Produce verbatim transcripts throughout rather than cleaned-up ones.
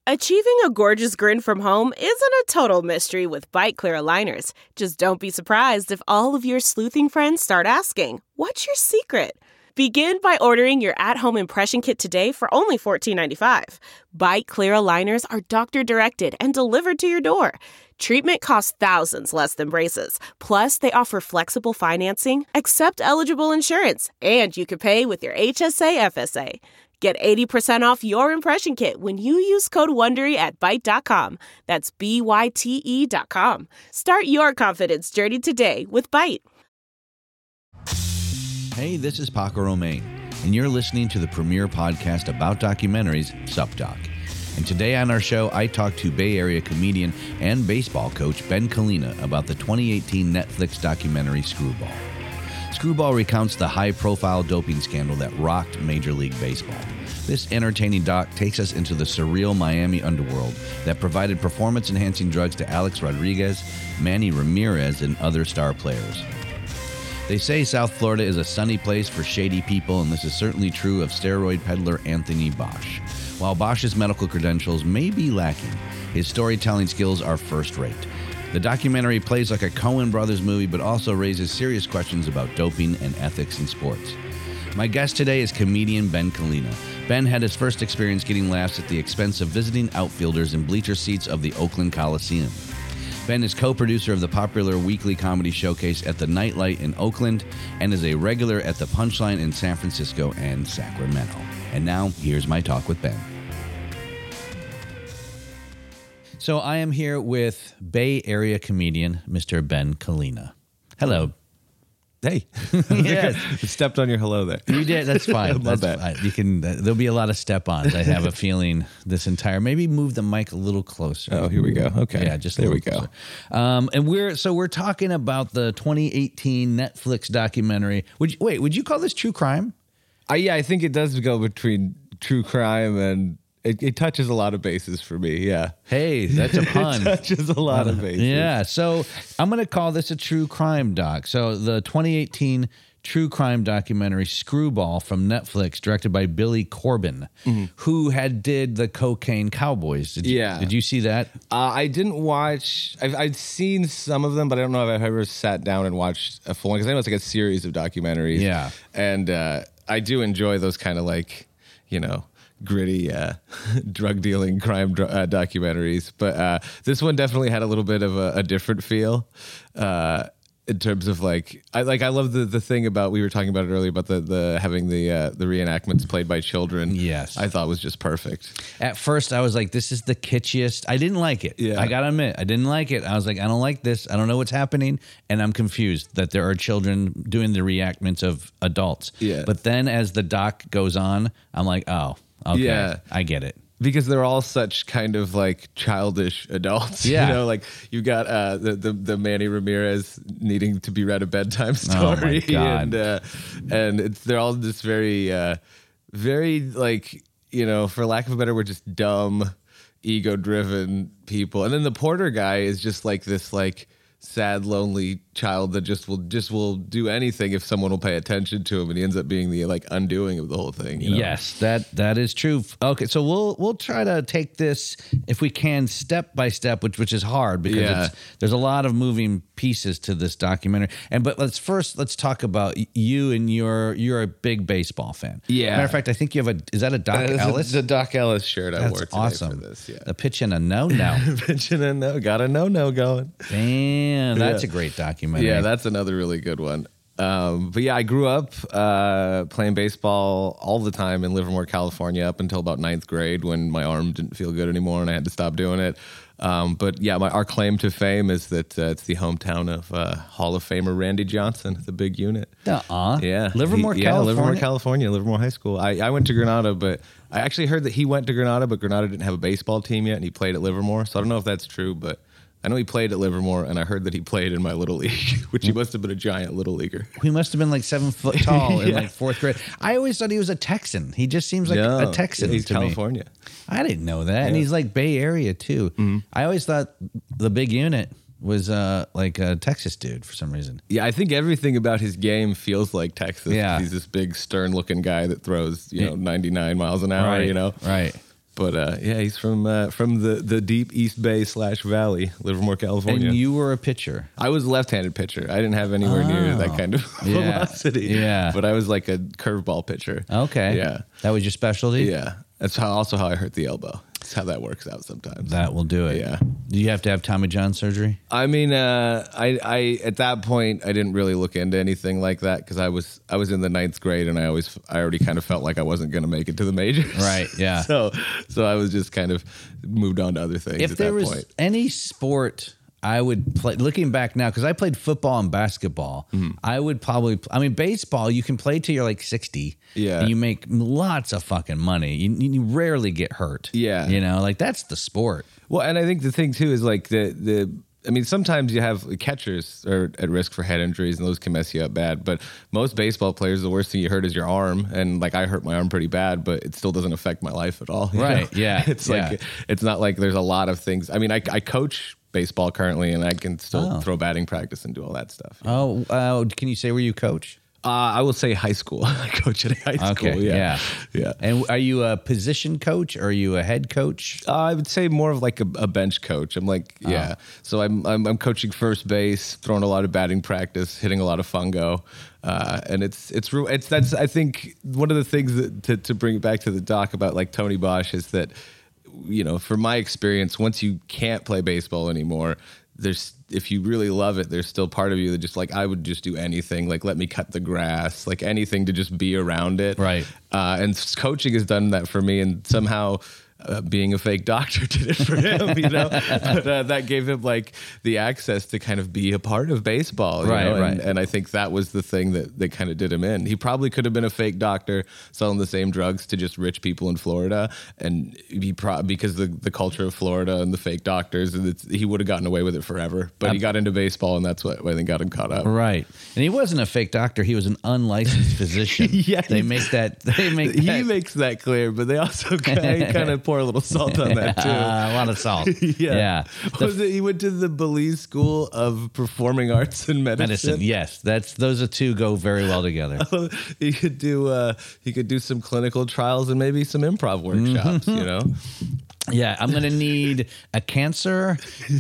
Achieving a gorgeous grin from home isn't a total mystery with Byte Clear aligners. Just don't be surprised if all of your sleuthing friends start asking, "What's your secret?" Begin by ordering your at-home impression kit today for only fourteen ninety-five. Byte Clear aligners are doctor-directed and delivered to your door. Treatment costs thousands less than braces. Plus, they offer flexible financing, accept eligible insurance, and you can pay with your H S A F S A. Get eighty percent off your impression kit when you use code WONDERY at byte dot com. That's B Y T E dot com. Start your confidence journey today with Byte. Hey, this is Paco Romain, and you're listening to the premier podcast about documentaries, SupDoc. And today on our show, I talked to Bay Area comedian and baseball coach Ben Kalina about the twenty eighteen Netflix documentary Screwball. Screwball recounts the high-profile doping scandal that rocked Major League Baseball. This entertaining doc takes us into the surreal Miami underworld that provided performance-enhancing drugs to Alex Rodriguez, Manny Ramirez, and other star players. They say South Florida is a sunny place for shady people, and this is certainly true of steroid peddler Anthony Bosch. While Bosch's medical credentials may be lacking, his storytelling skills are first-rate. The documentary plays like a Coen Brothers movie, but also raises serious questions about doping and ethics in sports. My guest today is comedian Ben Kalina. Ben had his first experience getting laughs at the expense of visiting outfielders in bleacher seats of the Oakland Coliseum. Ben is co-producer of the popular weekly comedy showcase at the Nightlight in Oakland and is a regular at the Punchline in San Francisco and Sacramento. And now, here's my talk with Ben. So I am here with Bay Area comedian, Mister Ben Kalina. Hello. Hey. Yes. Stepped on your hello there. You did. That's fine. Love That's that. fine. You can. Uh, there'll be a lot of step-ons. I have a feeling this entire. Maybe move the mic a little closer. Oh, here we go. Okay. Yeah, just a there we little go. closer. Um, and we're so we're talking about the twenty eighteen Netflix documentary. Would you, wait? Would you call this true crime? Uh, yeah, I think it does go between true crime and it, it touches a lot of bases for me. Yeah. Hey, that's a pun. It touches a lot of bases. Yeah. So I'm going to call this a true crime doc. So the twenty eighteen true crime documentary Screwball from Netflix, directed by Billy Corben, mm-hmm. who had did the Cocaine Cowboys. Did you, yeah. Did you see that? Uh, I didn't watch. I've, I've seen some of them, but I don't know if I've ever sat down and watched a full one because I know it's like a series of documentaries. Yeah. And uh, I do enjoy those kind of like, you know, gritty uh, drug dealing crime uh, documentaries, but uh, this one definitely had a little bit of a, a different feel uh, in terms of like I like I love the the thing about we were talking about it earlier about the the having the uh, the reenactments played by children. Yes, I thought was just perfect. At first, I was like, "This is the kitschiest." I didn't like it. Yeah. I gotta admit, I didn't like it. I was like, "I don't like this. I don't know what's happening," and I'm confused that there are children doing the reenactments of adults. Yeah, but then as the doc goes on, I'm like, "Oh." Okay, yeah. I get it. Because they're all such kind of like childish adults. Yeah. You know, like you got uh, the, the the Manny Ramirez needing to be read a bedtime story. Oh my God. And, uh, and it's, they're all just very, uh, very like, you know, for lack of a better word, just dumb, ego-driven people. And then the Porter guy is just like this like sad, lonely child that just will just will do anything if someone will pay attention to him, and he ends up being the like undoing of the whole thing. You know? Yes, that that is true. Okay, so we'll we'll try to take this if we can step by step, which which is hard because Yeah. it's, there's a lot of moving pieces to this documentary. And but let's first let's talk about you and your you're a big baseball fan. Yeah. Matter of fact, I think you have a is that a Doc Uh, Ellis? The Doc Ellis shirt I That's wore today awesome. for this. Yeah. A pitch and a no no. Pitching a no, got a no no going. Damn, that's Yeah. a great documentary. Yeah, that's another really good one. Um, but yeah, I grew up uh, playing baseball all the time in Livermore, California, up until about ninth grade when my arm didn't feel good anymore and I had to stop doing it. Um, but yeah, my, our claim to fame is that uh, it's the hometown of uh, Hall of Famer Randy Johnson, the big unit. Uh-uh. Yeah. Livermore, He- California. Yeah, Livermore, California, Livermore High School. I, I went to Granada, but I actually heard that he went to Granada, but Granada didn't have a baseball team yet, and he played at Livermore. So I don't know if that's true, but I know he played at Livermore, and I heard that he played in my little league, which he must have been a giant little leaguer. He must have been like seven foot tall in Yeah. like fourth grade. I always thought he was a Texan. He just seems like No, a Texan he's to me. California. I didn't know that. And Yeah. he's like Bay Area too. Mm-hmm. I always thought the big unit was uh, like a Texas dude for some reason. Yeah, I think everything about his game feels like Texas. Yeah. He's this big, stern-looking guy that throws, you know, ninety-nine miles an hour, right. you know? Right. But uh, yeah, he's from uh, from the, the deep East Bay slash Valley, Livermore, California. And you were a pitcher. I was left-handed pitcher. I didn't have anywhere Oh. near that kind of Yeah. velocity. Yeah. But I was like a curveball pitcher. Okay. Yeah. That was your specialty? Yeah. That's how also how I hurt the elbow. That's how that works out sometimes. That will do it. Yeah. Do you have to have Tommy John surgery? I mean, uh, I, I at that point I didn't really look into anything like that because I was I was in the ninth grade and I always I already kind of felt like I wasn't going to make it to the majors. Right. Yeah. so so I was just kind of moved on to other things. If at there that was point. any sport I would play, looking back now, because I played football and basketball, Mm-hmm. I would probably, I mean, baseball, you can play till you're like sixty. Yeah. And you make lots of fucking money. You, you rarely get hurt. Yeah. You know, like that's the sport. Well, and I think the thing too is like the the. I mean, sometimes you have catchers are at risk for head injuries, and those can mess you up bad. But most baseball players, the worst thing you hurt is your arm, and like I hurt my arm pretty bad, but it still doesn't affect my life at all. you Right, know? yeah, It's yeah. like it's not like there's a lot of things. I mean, I, I coach baseball currently, and I can still Oh. throw batting practice and do all that stuff. Oh, uh, can you say where you coach? Uh, I will say high school. I coach at a high school. Okay, yeah, yeah. yeah. And are you a position coach or are you a head coach? Uh, I would say more of like a, a bench coach. I'm like, yeah. So I'm, I'm I'm coaching first base, throwing a lot of batting practice, hitting a lot of fungo, uh, and it's it's real. It's that's I think one of the things that to to bring it back to the doc about like Tony Bosch is that, you know, from my experience, once you can't play baseball anymore, there's if you really love it, there's still part of you that just like I would just do anything, like let me cut the grass, like anything to just be around it. Right. Uh, and coaching has done that for me, and somehow uh, being a fake doctor did it for him, you know. But uh, that gave him like the access to kind of be a part of baseball, you Right, know? right. And, and I think that was the thing that that kind of did him in. He probably could have been a fake doctor selling the same drugs to just rich people in Florida, and he pro- because the the culture of Florida and the fake doctors, and it's, he would have gotten away with it forever. But he got into baseball, and that's what I think got him caught up. Right. And he wasn't a fake doctor. He was an unlicensed physician. Yeah, They he's- make that. They make He that. makes that clear, but they also kind of pour a little salt on that too. Uh, a lot of salt. Yeah. Yeah. The Was it, he went to the Belize School of Performing Arts and Medicine. medicine. Yes. That's those are two go very well together. He could do uh, he could do some clinical trials and maybe some improv workshops, you know. Yeah. I'm going to need a cancer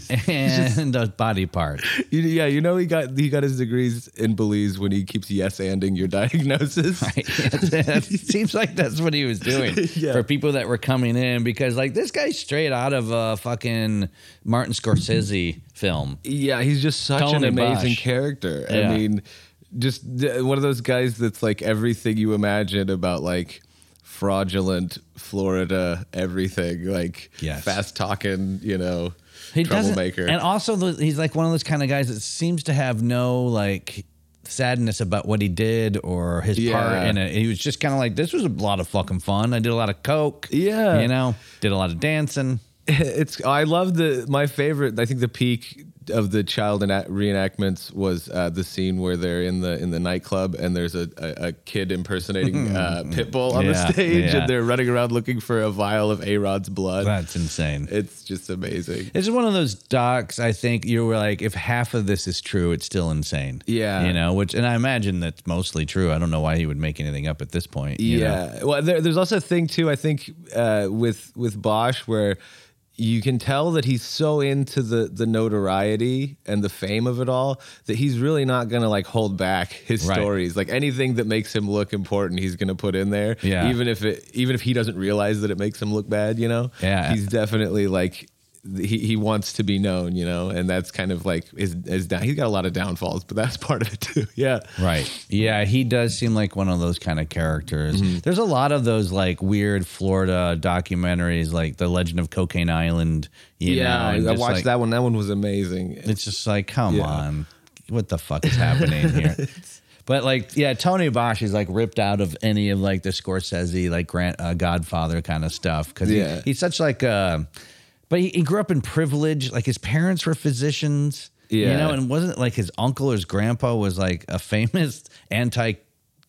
and a body part. You, yeah, you know he got he got his degrees in Belize when he keeps yes-anding your diagnosis. Right. it seems like that's what he was doing Yeah. for people that were coming in because, like, this guy's straight out of a fucking Martin Scorsese film. Yeah, he's just such Tony an amazing Bosch. character. Yeah. I mean, just th- one of those guys that's like everything you imagine about like fraudulent Florida, everything like Yes. fast talking, you know, He doesn't- troublemaker. and also, the- he's like one of those kind of guys that seems to have no like sadness about what he did or his Yeah. part in it. He was just kind of like, this was a lot of fucking fun. I did a lot of coke. Yeah. you know, did a lot of dancing. It's I love the my favorite. I think the peak of the child ena- reenactments was uh, the scene where they're in the in the nightclub and there's a, a, a kid impersonating uh, Pitbull on Yeah, the stage yeah. and they're running around looking for a vial of A-Rod's blood. That's insane. It's just amazing. It's one of those docs. I think you were like, if half of this is true, it's still insane. Yeah. you know, which, and I imagine that's mostly true. I don't know why he would make anything up at this point. you know? Yeah. Well, there, there's also a thing too. I think uh, with with Bosch where you can tell that he's so into the the notoriety and the fame of it all that he's really not going to like hold back his Right. stories. Like anything that makes him look important, he's going to put in there. Yeah. Even if it even if he doesn't realize that it makes him look bad, you know. Yeah. He's definitely like. He he wants to be known, you know, and that's kind of like his his down. He's got a lot of downfalls, but that's part of it too. Yeah, Right. Yeah, he does seem like one of those kind of characters. Mm-hmm. There's a lot of those like weird Florida documentaries, like The Legend of Cocaine Island. You yeah. know, and I just, watched like, that one. That one was amazing. It's just like, come Yeah. on, what the fuck is happening here? But like, yeah, Tony Bosch is like ripped out of any of like the Scorsese, like Grant, uh, Godfather kind of stuff because Yeah. he, he's such like a. But he, he grew up in privilege. Like his parents were physicians, you Yeah. know, and wasn't it like his uncle or his grandpa was like a famous anti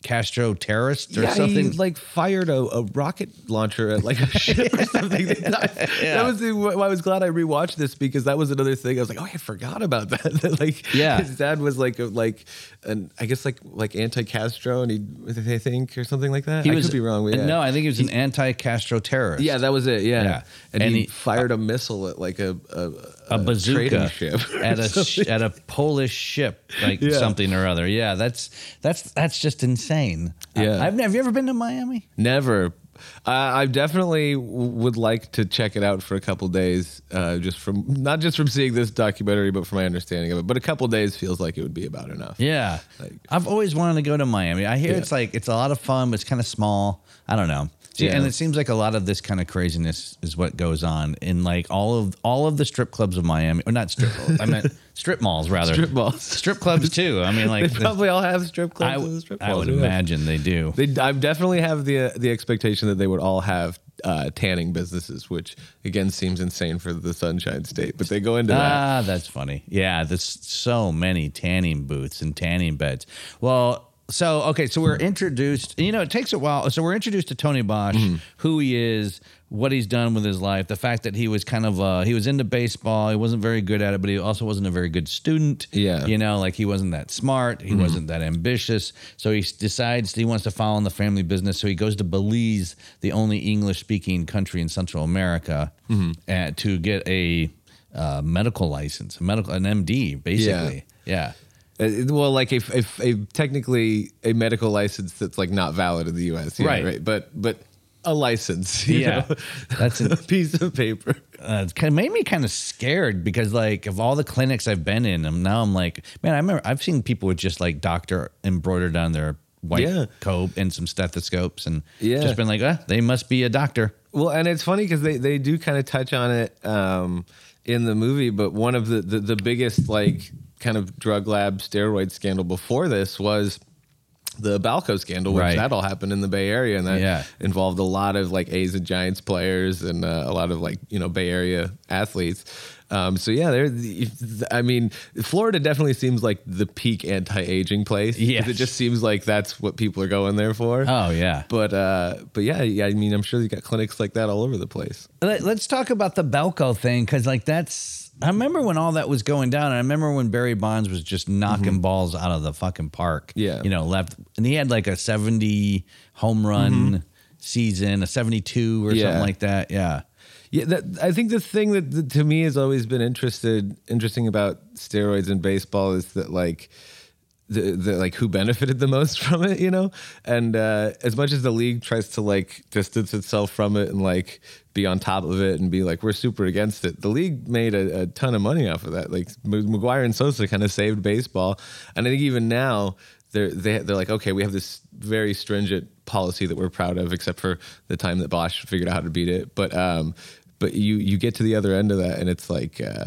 Castro terrorist or yeah, something. he like fired a, a rocket launcher at like a ship or something. That, Yeah. that was the, I was glad I rewatched this because that was another thing. I was like, oh, I forgot about that. That, like, Yeah. his dad was like, a, like, an I guess like like anti-Castro, and he, they think, or something like that. He I was, could be wrong. But yeah. No, I think he was an anti-Castro terrorist. Yeah, that was it. Yeah, Yeah. And, And he, he- fired a missile at like a a, a bazooka trading ship at a sh- at a Polish ship, like Yeah. something or other. Yeah, that's that's that's just insane. Yeah. I, I've never. Have you ever been to Miami? Never. Uh, I definitely w- would like to check it out for a couple days, uh, just from not just from seeing this documentary, but from my understanding of it. But a couple days feels like it would be about enough. Yeah, Like- I've always wanted to go to Miami. I hear Yeah. it's like it's a lot of fun, but it's kind of small. I don't know. See, Yeah. and it seems like a lot of this kind of craziness is what goes on in like all of all of the strip clubs of Miami, or not strip. I meant strip malls rather. Strip malls. strip clubs too. I mean, like They probably all have strip I, clubs. and strip I malls, would who knows? imagine they do. They, I definitely have the uh, the expectation that they would all have uh, tanning businesses, which again seems insane for the Sunshine State, but they go into that. Ah, that's funny. Yeah, there's so many tanning booths and tanning beds. Well, so okay, so we're introduced. You know, it takes a while. So we're introduced to Tony Bosch, Mm-hmm. who he is, what he's done with his life, the fact that he was kind of uh, he was into baseball. He wasn't very good at it, but he also wasn't a very good student. Yeah. you know, like he wasn't that smart. He wasn't that ambitious. So he s- decides he wants to follow in the family business. So he goes to Belize, the only English-speaking country in Central America, uh, to get a uh, medical license, a medical an M D, basically. Yeah. Uh, well, like a, a, a technically a medical license that's like not valid in the U S, yeah, Right. right? But but a license, you Yeah. know? That's an- a piece of paper. Uh, it kind of made me kind of scared because, like, of all the clinics I've been in, and now I'm like, man, I remember I've seen people with just like doctor embroidered on their white Yeah. coat and some stethoscopes, and Yeah. just been like, ah, they must be a doctor. Well, and it's funny because they, they do kind of touch on it um, in the movie, but one of the, the, the biggest like kind of drug lab steroid scandal before this was the Balco scandal, which Right. that all happened in the Bay Area, and that Yeah. involved a lot of like A's and Giants players and uh, a lot of like, you know, Bay Area athletes. Um, so yeah, there. I mean, Florida definitely seems like the peak anti-aging place. 'cause Yes. it just seems like that's what people are going there for. Oh yeah. But uh, but yeah, yeah, I mean, I'm sure you got clinics like that all over the place. Let, let's talk about the Balco thing because, like, that's. I remember when all that was going down. And I remember when Barry Bonds was just knocking balls out of the fucking park. Yeah. you know, left, and he had like a seventy home run season, a seventy-two or Yeah. something like that. Yeah. Yeah, that, I think the thing that, that to me has always been interested interesting about steroids in baseball is that like the, the like who benefited the most from it, you know? And uh, as much as the league tries to like distance itself from it and like be on top of it and be like we're super against it, the league made a, a ton of money off of that. Like M- McGuire and Sosa kind of saved baseball, and I think even now they're they, they're like, okay, we have this very stringent policy that we're proud of, except for the time that Bosch figured out how to beat it. But um, but you you get to the other end of that, and it's like. Uh,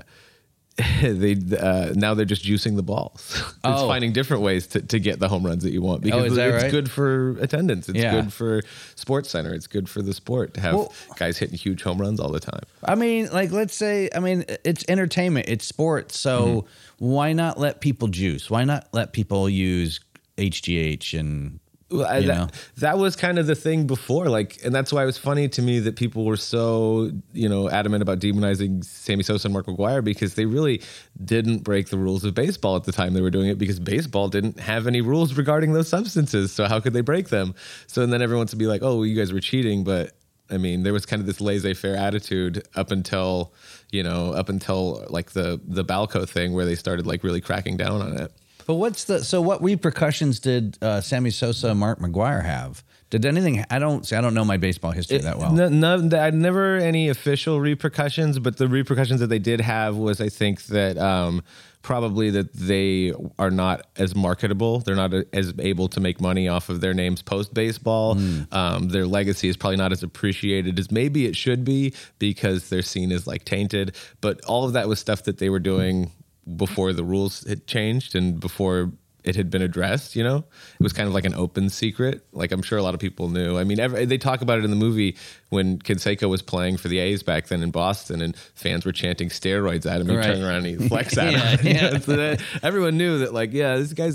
they uh, now they're just juicing the balls. It's Oh. finding different ways to, to get the home runs that you want because Oh, is that it's right? good for attendance. It's Yeah. good for Sports Center. It's good for the sport to have Well- guys hitting huge home runs all the time. I mean, like, let's say, I mean, it's entertainment, it's sports. So why not let people juice? Why not let people use H G H and, Well, I, you that, know? that was kind of the thing before, like, and that's why it was funny to me that people were so, you know, adamant about demonizing Sammy Sosa and Mark McGwire because they really didn't break the rules of baseball at the time they were doing it because baseball didn't have any rules regarding those substances. So how could they break them? So and then everyone would be like, oh, well, you guys were cheating, but. I mean, there was kind of this laissez-faire attitude up until, you know, up until like the the Balco thing where they started like really cracking down on it. But what's the, so what repercussions did uh, Sammy Sosa and Mark McGwire have? Did anything, I don't, see, I don't know my baseball history that well. No, no, I never any official repercussions, but the repercussions that they did have was, I think that um, probably that they are not as marketable. They're not as able to make money off of their names post baseball. Mm. Um, their legacy is probably not as appreciated as maybe it should be because they're seen as like tainted. But all of that was stuff that they were doing before the rules had changed and before it had been addressed, you know? It was kind of like an open secret. Like, I'm sure a lot of people knew. I mean, every, they talk about it in the movie when Canseco was playing for the A's back then in Boston and fans were chanting steroids at him. He'd Right. turn around and he'd flex at Yeah, him. You yeah. know, so that everyone knew that, like, yeah, these guys look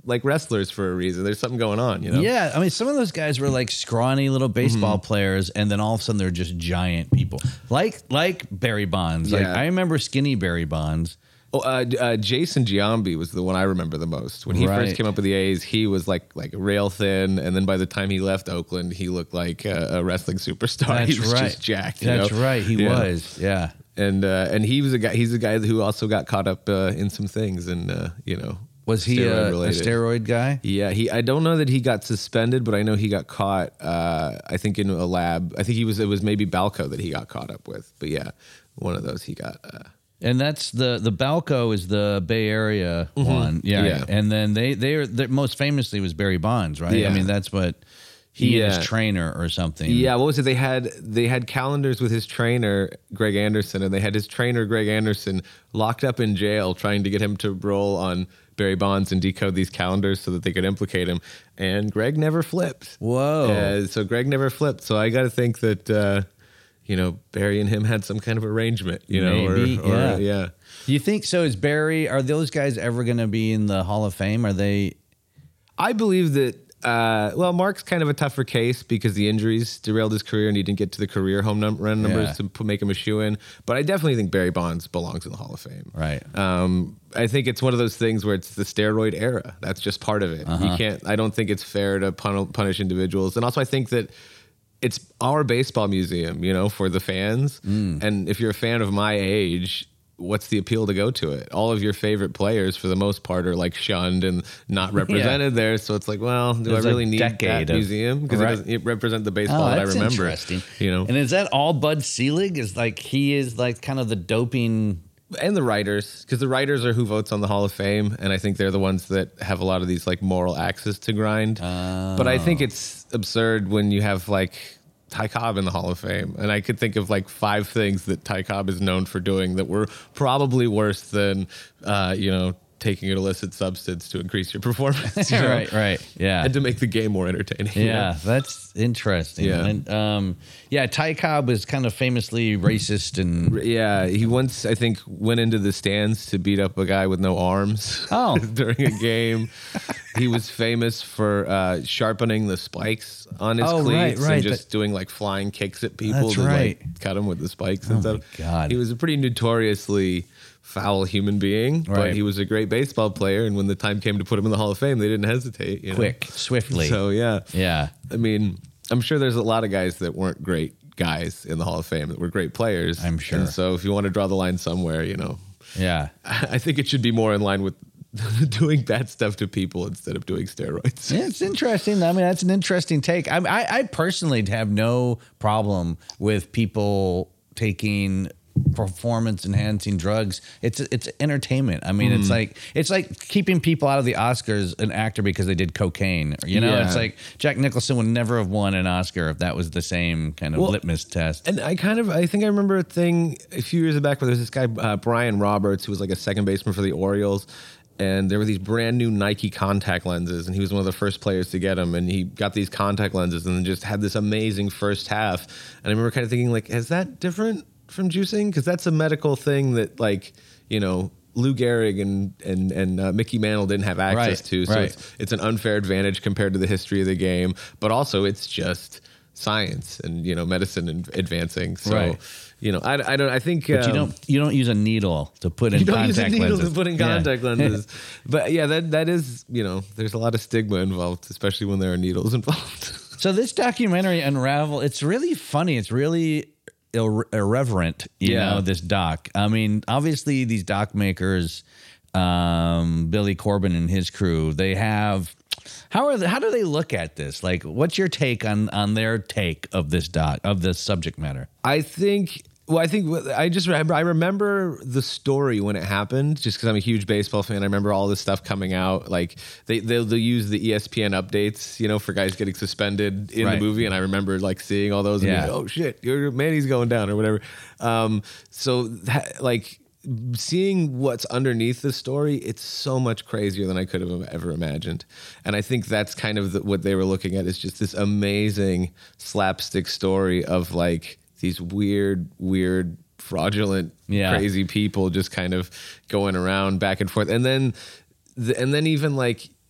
like wrestlers for a reason. There's something going on, you know? Yeah, I mean, some of those guys were like scrawny little baseball mm-hmm. players, and then all of a sudden they're just giant people, like like Barry Bonds. Yeah. Like I remember skinny Barry Bonds. Oh, uh, uh, Jason Giambi was the one I remember the most. When he Right. first came up with the A's, he was like like rail thin, and then by the time he left Oakland, he looked like a, a wrestling superstar. That's he was right. just jacked. You That's know? right. He Yeah. was. Yeah. And uh, and he was a guy. He's a guy who also got caught up uh, in some things, and uh, you know, Was he a, a steroid-related. steroid guy? Yeah, he. I don't know that he got suspended, but I know he got caught. Uh, I think in a lab. I think he was. It was maybe Balco that he got caught up with. But yeah, one of those he got. Uh, And that's the the Balco is the Bay Area mm-hmm. one, yeah. Yeah. And then they they are they, most famously was Barry Bonds, right? Yeah. I mean, that's what he Yeah. and his trainer or something. Yeah, what was it? They had they had calendars with his trainer Greg Anderson, and they had his trainer Greg Anderson locked up in jail, trying to get him to roll on Barry Bonds and decode these calendars so that they could implicate him. And Greg never flipped. Whoa! Uh, so Greg never flipped. So I got to think that uh, you know Barry and him had some kind of arrangement. You know, Maybe, or, or, yeah. yeah. Do you think so? Is Barry? Are those guys ever going to be in the Hall of Fame? Are they? I believe that. Uh, well, Mark's kind of a tougher case because the injuries derailed his career and he didn't get to the career home num- run numbers Yeah. to put, make him a shoe-in. But I definitely think Barry Bonds belongs in the Hall of Fame. Right. Um, I think it's one of those things where it's the steroid era. That's just part of it. Uh-huh. You can't. I don't think it's fair to pun- punish individuals. And also, I think that it's our baseball museum, you know, for the fans. Mm. And if you're a fan of my age, what's the appeal to go to it? All of your favorite players, for the most part, are like shunned and not represented yeah. there. So it's like, well, do There's I really a need that of, museum? Because right. it doesn't it represent the baseball oh, that I that's remember. Interesting. You know, and is that all Bud Selig? Is like he is like kind of the doping. And the writers, because the writers are who votes on the Hall of Fame, and I think they're the ones that have a lot of these like moral axes to grind. Oh. But I think it's absurd when you have like Ty Cobb in the Hall of Fame, and I could think of like five things that Ty Cobb is known for doing that were probably worse than uh, you know taking an illicit substance to increase your performance. You know? Right, right, yeah, and to make the game more entertaining. Yeah, you know? that's interesting. Yeah. And, um, yeah. Ty Cobb was kind of famously racist, and yeah, he once I think went into the stands to beat up a guy with no arms. Oh. during a game. He was famous for uh, sharpening the spikes on his Oh, cleats right, right. and just That- doing like flying kicks at people That's to right. like cut them with the spikes Oh, and my stuff. God. He was a pretty notoriously foul human being, Right. but he was a great baseball player. And when the time came to put him in the Hall of Fame, they didn't hesitate. You know? quick, swiftly. So yeah, yeah, I mean, I'm sure there's a lot of guys that weren't great guys in the Hall of Fame that were great players. I'm sure. And so if you want to draw the line somewhere, you know, yeah. I think it should be more in line with doing bad stuff to people instead of doing steroids. Yeah, it's interesting. I mean, that's an interesting take. I, I, I personally have no problem with people taking performance enhancing drugs. It's it's entertainment. I mean, Mm. it's like it's like keeping people out of the Oscars an actor because they did cocaine. You know, Yeah. it's like Jack Nicholson would never have won an Oscar if that was the same kind of Well, litmus test. And I kind of, I think I remember a thing a few years back where there was this guy, uh, Brian Roberts, who was like a second baseman for the Orioles. And there were these brand new Nike contact lenses, and he was one of the first players to get them. And he got these contact lenses and then just had this amazing first half. And I remember kind of thinking, like, is that different from juicing? Because that's a medical thing that, like, you know, Lou Gehrig and and and uh, Mickey Mantle didn't have access Right, to. So right. it's, it's an unfair advantage compared to the history of the game. But also, it's just science and, you know, medicine and advancing. So, Right. you know, I, I don't. I think But you um, don't you don't use a needle to put in you don't contact use a needle lenses. to put in Yeah. contact lenses. But yeah, that that is, you know, there's a lot of stigma involved, especially when there are needles involved. So this documentary, Unravel, it's really funny. It's really ir- irreverent, you Yeah. know, this doc. I mean, obviously these doc makers, um, Billy Corbin and his crew, they have, how are they, how do they look at this? Like, what's your take on, on their take of this doc, of this subject matter? I think. Well, I think I just remember. I remember the story when it happened, just because I'm a huge baseball fan. I remember all this stuff coming out. Like they they'll, they'll use the E S P N updates, you know, for guys getting suspended in Right. the movie, and I remember like seeing all those. And Yeah. being, oh shit, your Manny's going down or whatever. Um, so that, like seeing what's underneath the story, it's so much crazier than I could have ever imagined. And I think that's kind of the, what they were looking at, is just this amazing slapstick story of like these weird, weird, fraudulent, Yeah. crazy people just kind of going around back and forth. And then, the, and then even like,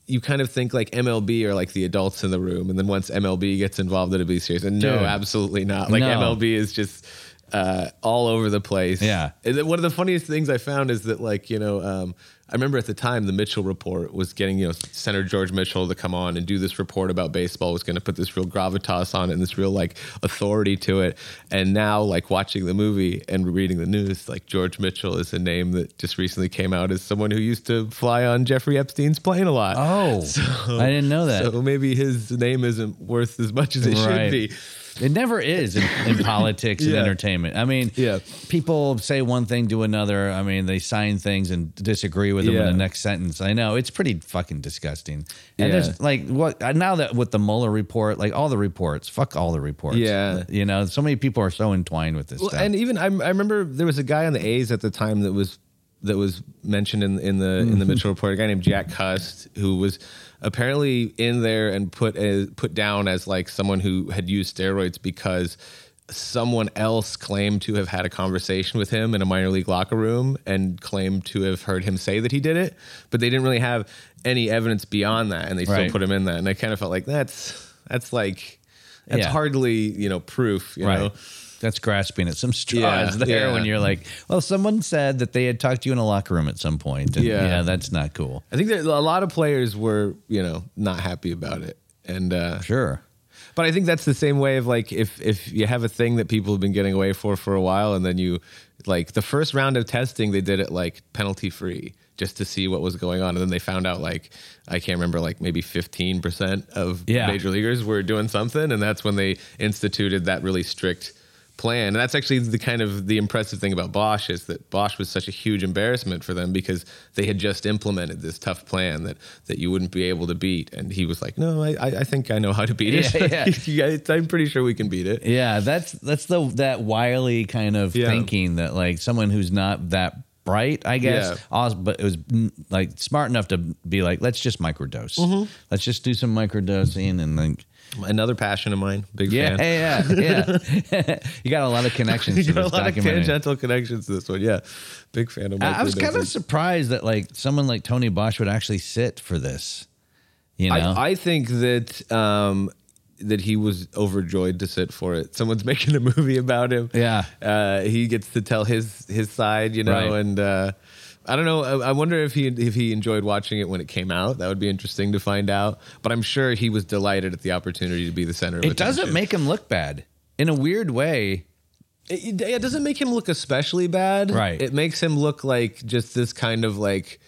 you kind of think like M L B are like the adults in the room, and then once M L B gets involved, it'll be serious. And no, Dude. absolutely not. Like No. M L B is just uh, all over the place. Yeah. And then one of the funniest things I found is that, like, you know, um, I remember at the time the Mitchell Report was getting, you know, Senator George Mitchell to come on and do this report about baseball, was going to put this real gravitas on it and this real like authority to it. And now, like, watching the movie and reading the news, like, George Mitchell is a name that just recently came out as someone who used to fly on Jeffrey Epstein's plane a lot. Oh, So- I didn't know that. So maybe his name isn't worth as much as it Right. should be. It never is in, in politics and Yeah. entertainment. I mean, Yeah. people say one thing, do another. I mean, they sign things and disagree with them in Yeah. the next sentence. I know it's pretty fucking disgusting. And Yeah. there's like what now that with the Mueller report, like all the reports, fuck all the reports. Yeah. you know, so many people are so entwined with this Well, stuff. and even I, I remember there was a guy on the A's at the time that was that was mentioned in in the in the Mitchell report. A guy named Jack Cust, who was apparently in there and put as, put down as like someone who had used steroids because someone else claimed to have had a conversation with him in a minor league locker room and claimed to have heard him say that he did it, but they didn't really have any evidence beyond that, and they still Right. put him in that. And I kind of felt like that's that's like that's Yeah. hardly, you know, proof, you right. know. That's grasping at some straws Yeah, there yeah. when you're like, well, someone said that they had talked to you in a locker room at some point. And Yeah. yeah, that's not cool. I think that a lot of players were, you know, not happy about it. And uh Sure. but I think that's the same way of like if if you have a thing that people have been getting away for for a while, and then you like the first round of testing they did it like penalty free just to see what was going on, and then they found out like I can't remember like maybe fifteen percent of Yeah. major leaguers were doing something, and that's when they instituted that really strict plan. And that's actually the kind of the impressive thing about Bosch, is that Bosch was such a huge embarrassment for them because they had just implemented this tough plan that that you wouldn't be able to beat. And he was like, no, I, I I think I know how to beat it. Yeah, yeah. You guys, I'm pretty sure we can beat it. Yeah, that's that's the that wily kind of Yeah. thinking that like someone who's not that bright, I guess, Yeah. also, but it was mm, like smart enough to be like, let's just microdose. Mm-hmm. Let's just do some microdosing and like, Another passion of mine, big yeah, fan. yeah, yeah. You got a lot of connections You to got a this lot of documentary. tangential connections to this one. Yeah, big fan of. I I was kind of microdosing. surprised that like someone like Tony Bosch would actually sit for this. You know, I, I think that um, that he was overjoyed to sit for it. Someone's making a movie about him. Yeah. uh, he gets to tell his his side, you know, Right. and uh, I don't know. I, I wonder if he if he enjoyed watching it when it came out. That would be interesting to find out. But I'm sure he was delighted at the opportunity to be the center of it doesn't attention. make him look bad in a weird way. It, it doesn't make him look especially bad. Right. It makes him look like just this kind of like,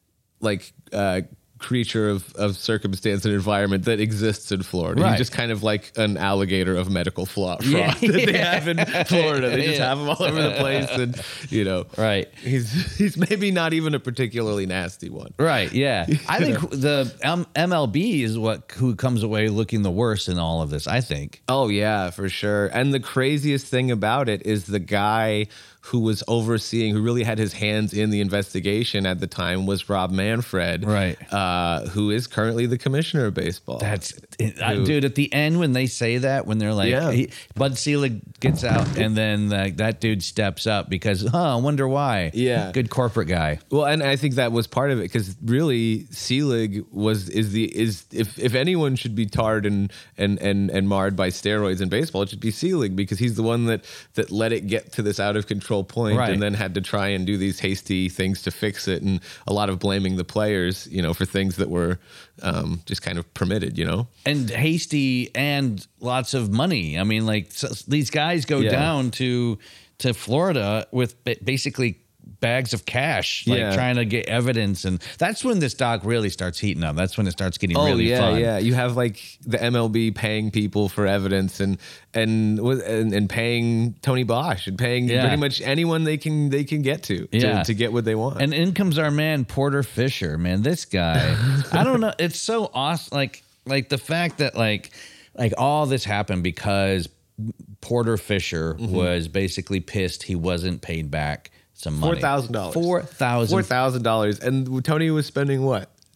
like uh, creature of, of circumstance and environment that exists in Florida. Right. He's just kind of like an alligator of medical flaw, fraud Yeah. that they have in Florida. They just Yeah. have them all over the place, and you know, Right. He's he's maybe not even a particularly nasty one. Right. Yeah. I think the M- MLB is what who comes away looking the worst in all of this. I think. Oh yeah, for sure. And the craziest thing about it is the guy who was overseeing, who really had his hands in the investigation at the time, was Rob Manfred, Right. Uh, who is currently the commissioner of baseball. That's uh, dude. At the end, when they say that, when they're like, Yeah. he, Bud Selig gets out, and then like that dude steps up because, huh? I wonder why. Yeah. Good corporate guy. Well, and I think that was part of it, because really Selig was is the is if if anyone should be tarred and and and and marred by steroids in baseball, it should be Selig, because he's the one that that let it get to this out of control point, Right. and then had to try and do these hasty things to fix it, and a lot of blaming the players, you know, for things that were um, just kind of permitted, you know. And hasty and lots of money. I mean, like so, these guys go Yeah. down to to Florida with ba- basically bags of cash, like Yeah. trying to get evidence, and that's when this doc really starts heating up. That's when it starts getting Oh really yeah, fun. yeah. You have like the M L B paying people for evidence, and and with- and, and paying Tony Bosch, and paying Yeah. pretty much anyone they can they can get to, Yeah. to to get what they want. And in comes our man Porter Fisher. Man, this guy, I don't know. It's so awesome. Like, like the fact that like, like all this happened because Porter Fisher Mm-hmm. was basically pissed he wasn't paid back some money. Four thousand dollars. Four thousand. Four thousand dollars, and Tony was spending what?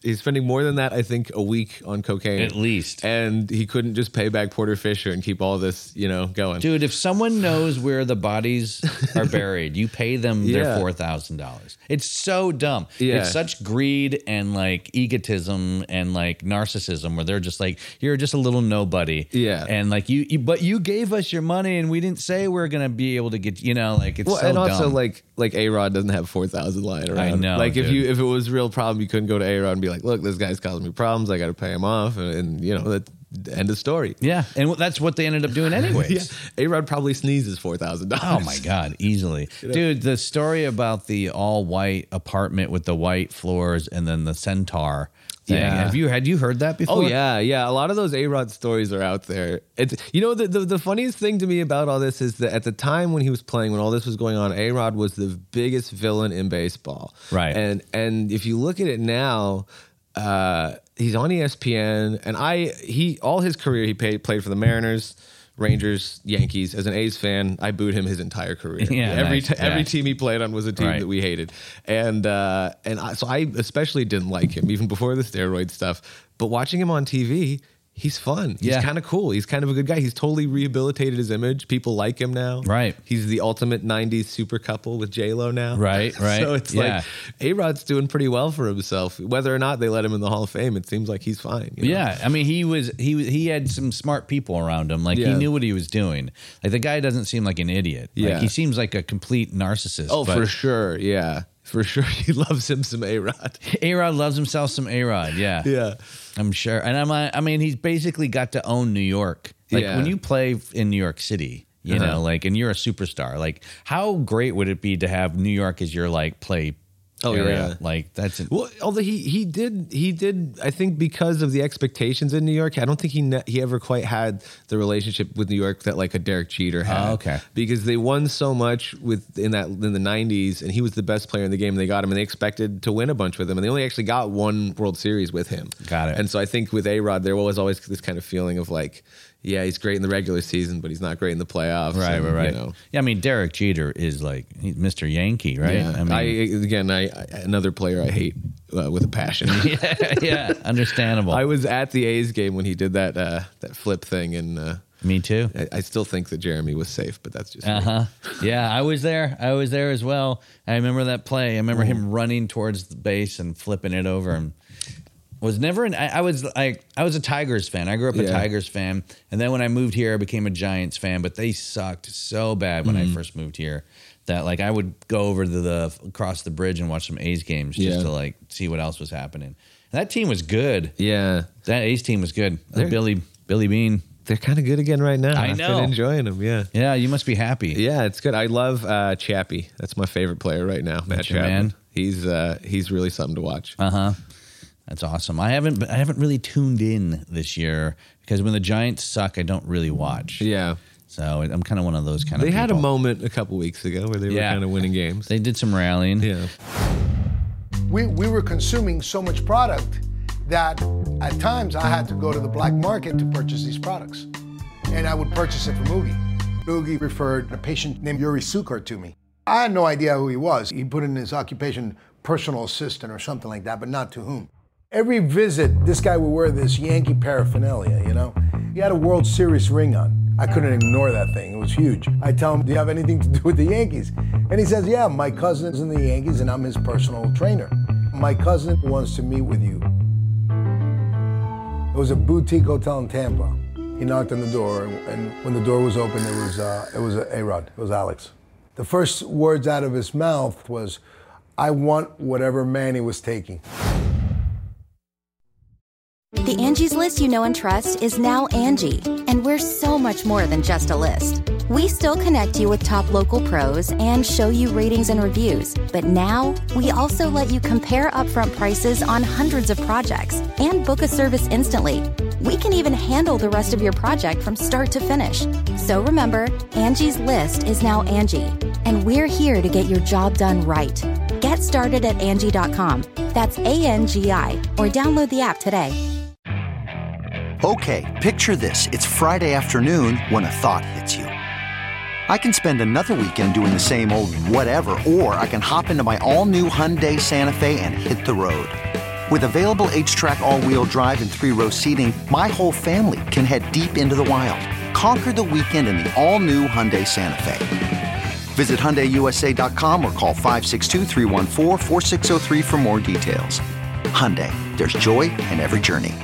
he's spending more than that, I think, a week on cocaine. At least. And he couldn't just pay back Porter Fisher and keep all this, you know, going. Dude, if someone knows where the bodies are buried, you pay them Yeah. their four thousand dollars. It's so dumb. Yeah. It's such greed and like egotism and like narcissism where they're just like, you're just a little nobody. Yeah. And like you, you but you gave us your money and we didn't say we're going to be able to get, you know, like it's Well, so and also dumb. like like A-Rod doesn't have four thousand lying around. I know, Like if dude. you if it was a real problem, you couldn't go to A-Rod and be like, look, this guy's causing me problems. I got to pay him off, and, and you know that end of story. Yeah, and that's what they ended up doing anyways. Yeah. A-Rod probably sneezes four thousand dollars. Oh my God, easily. Dude, the story about the all white apartment with the white floors and then the centaur thing. Yeah. Have you had you heard that before? Oh yeah, yeah. A lot of those A-Rod stories are out there. It's you know the, the the funniest thing to me about all this is that at the time when he was playing, when all this was going on, A-Rod was the biggest villain in baseball. Right. And and if you look at it now, uh, he's on E S P N, and I he all his career he paid, played for the Mariners, Rangers, Yankees. As an A's fan, I booed him his entire career. Yeah, every nice. t- Yeah. every team he played on was a team Right. that we hated, and uh, and I, so I especially didn't like him even before the steroid stuff. But watching him on T V, he's fun. He's Yeah. kind of cool. He's kind of a good guy. He's totally rehabilitated his image. People like him now. Right. He's the ultimate nineties super couple with J-Lo now. Right, right. So it's Yeah. like A-Rod's doing pretty well for himself. Whether or not they let him in the Hall of Fame, it seems like he's fine. you know? Yeah, I mean, he was he was he had some smart people around him. Like he Yeah. knew what he was doing. Like the guy doesn't seem like an idiot. Like, Yeah. he seems like a complete narcissist. Oh, but for sure. Yeah. For sure. He loves him some A-Rod. A-Rod loves himself some A-Rod. Yeah, Yeah. I'm sure. And I'm I mean, he's basically got to own New York. Like Yeah. when you play in New York City, you Uh-huh. know, like and you're a superstar. Like how great would it be to have New York as your like play? Oh, area? yeah. Like that's an, Well, although he he did he did I think because of the expectations in New York, I don't think he ne- he ever quite had the relationship with New York that like a Derek Jeter had. Oh, okay. Because they won so much with in that in the nineties, and he was the best player in the game. And they got him, and they expected to win a bunch with him, and they only actually got one World Series with him. Got it. And so I think with A-Rod, there was always this kind of feeling of like, yeah, he's great in the regular season, but he's not great in the playoffs. right, and, right, right. You know. Yeah, I mean, Derek Jeter is like he's Mister Yankee, right? Yeah. I mean, I, again, I, I another player I hate uh, with a passion. yeah, yeah, understandable. I was at the A's game when he did that uh, that flip thing, and uh, Me too. I, I still think that Jeremy was safe, but that's just me. Uh huh. Yeah, I was there. I was there as well. I remember that play. I remember him running towards the base and flipping it over, and was never an. I, I was I I was a Tigers fan. I grew up a Yeah. Tigers fan, and then when I moved here, I became a Giants fan. But they sucked so bad when Mm-hmm. I first moved here that like I would go over to the across the bridge and watch some A's games just Yeah. to like see what else was happening. And that team was good. Yeah, That A's team was good. They're- Billy Billy Bean. they're kind of good again right now. I I've know. been enjoying them. Yeah. Yeah, you must be happy. Yeah, it's good. I love uh, Chappie. That's my favorite player right now, Matt That's your Chapman. man? He's uh, he's really something to watch. Uh huh. That's awesome. I haven't I haven't really tuned in this year because when the Giants suck, I don't really watch. Yeah, So I'm kind of one of those kind they of. had a people. moment a couple weeks ago where they were Yeah. kind of winning games. They did some rallying. Yeah, We, we were consuming so much product that at times I had to go to the black market to purchase these products. And I would purchase it from Oogie. Oogie referred a patient named Yuri Sukar to me. I had no idea who he was. He put in his occupation personal assistant or something like that, but not to whom. Every visit, this guy would wear this Yankee paraphernalia, you know? He had a World Series ring on. I couldn't ignore that thing. It was huge. I tell him, do you have anything to do with the Yankees? And he says, yeah, my cousin's in the Yankees and I'm his personal trainer. My cousin wants to meet with you. It was a boutique hotel in Tampa. He knocked on the door, and when the door was open, it was uh, it was A-Rod. It was Alex. The first words out of his mouth was, I want whatever Manny was taking. The Angie's List you know and trust is now Angie, and we're so much more than just a list. We still connect you with top local pros and show you ratings and reviews, but now we also let you compare upfront prices on hundreds of projects and book a service instantly. We can even handle the rest of your project from start to finish. So remember, Angie's List is now Angie, and we're here to get your job done right. Get started at Angie dot com. That's A N G I, or download the app today. Okay, picture this. It's Friday afternoon when a thought hits you. I can spend another weekend doing the same old whatever, or I can hop into my all-new Hyundai Santa Fe and hit the road. With available H-Track all-wheel drive and three-row seating, my whole family can head deep into the wild. Conquer the weekend in the all-new Hyundai Santa Fe. Visit Hyundai U S A dot com or call five six two, three one four, four six zero three for more details. Hyundai, there's joy in every journey.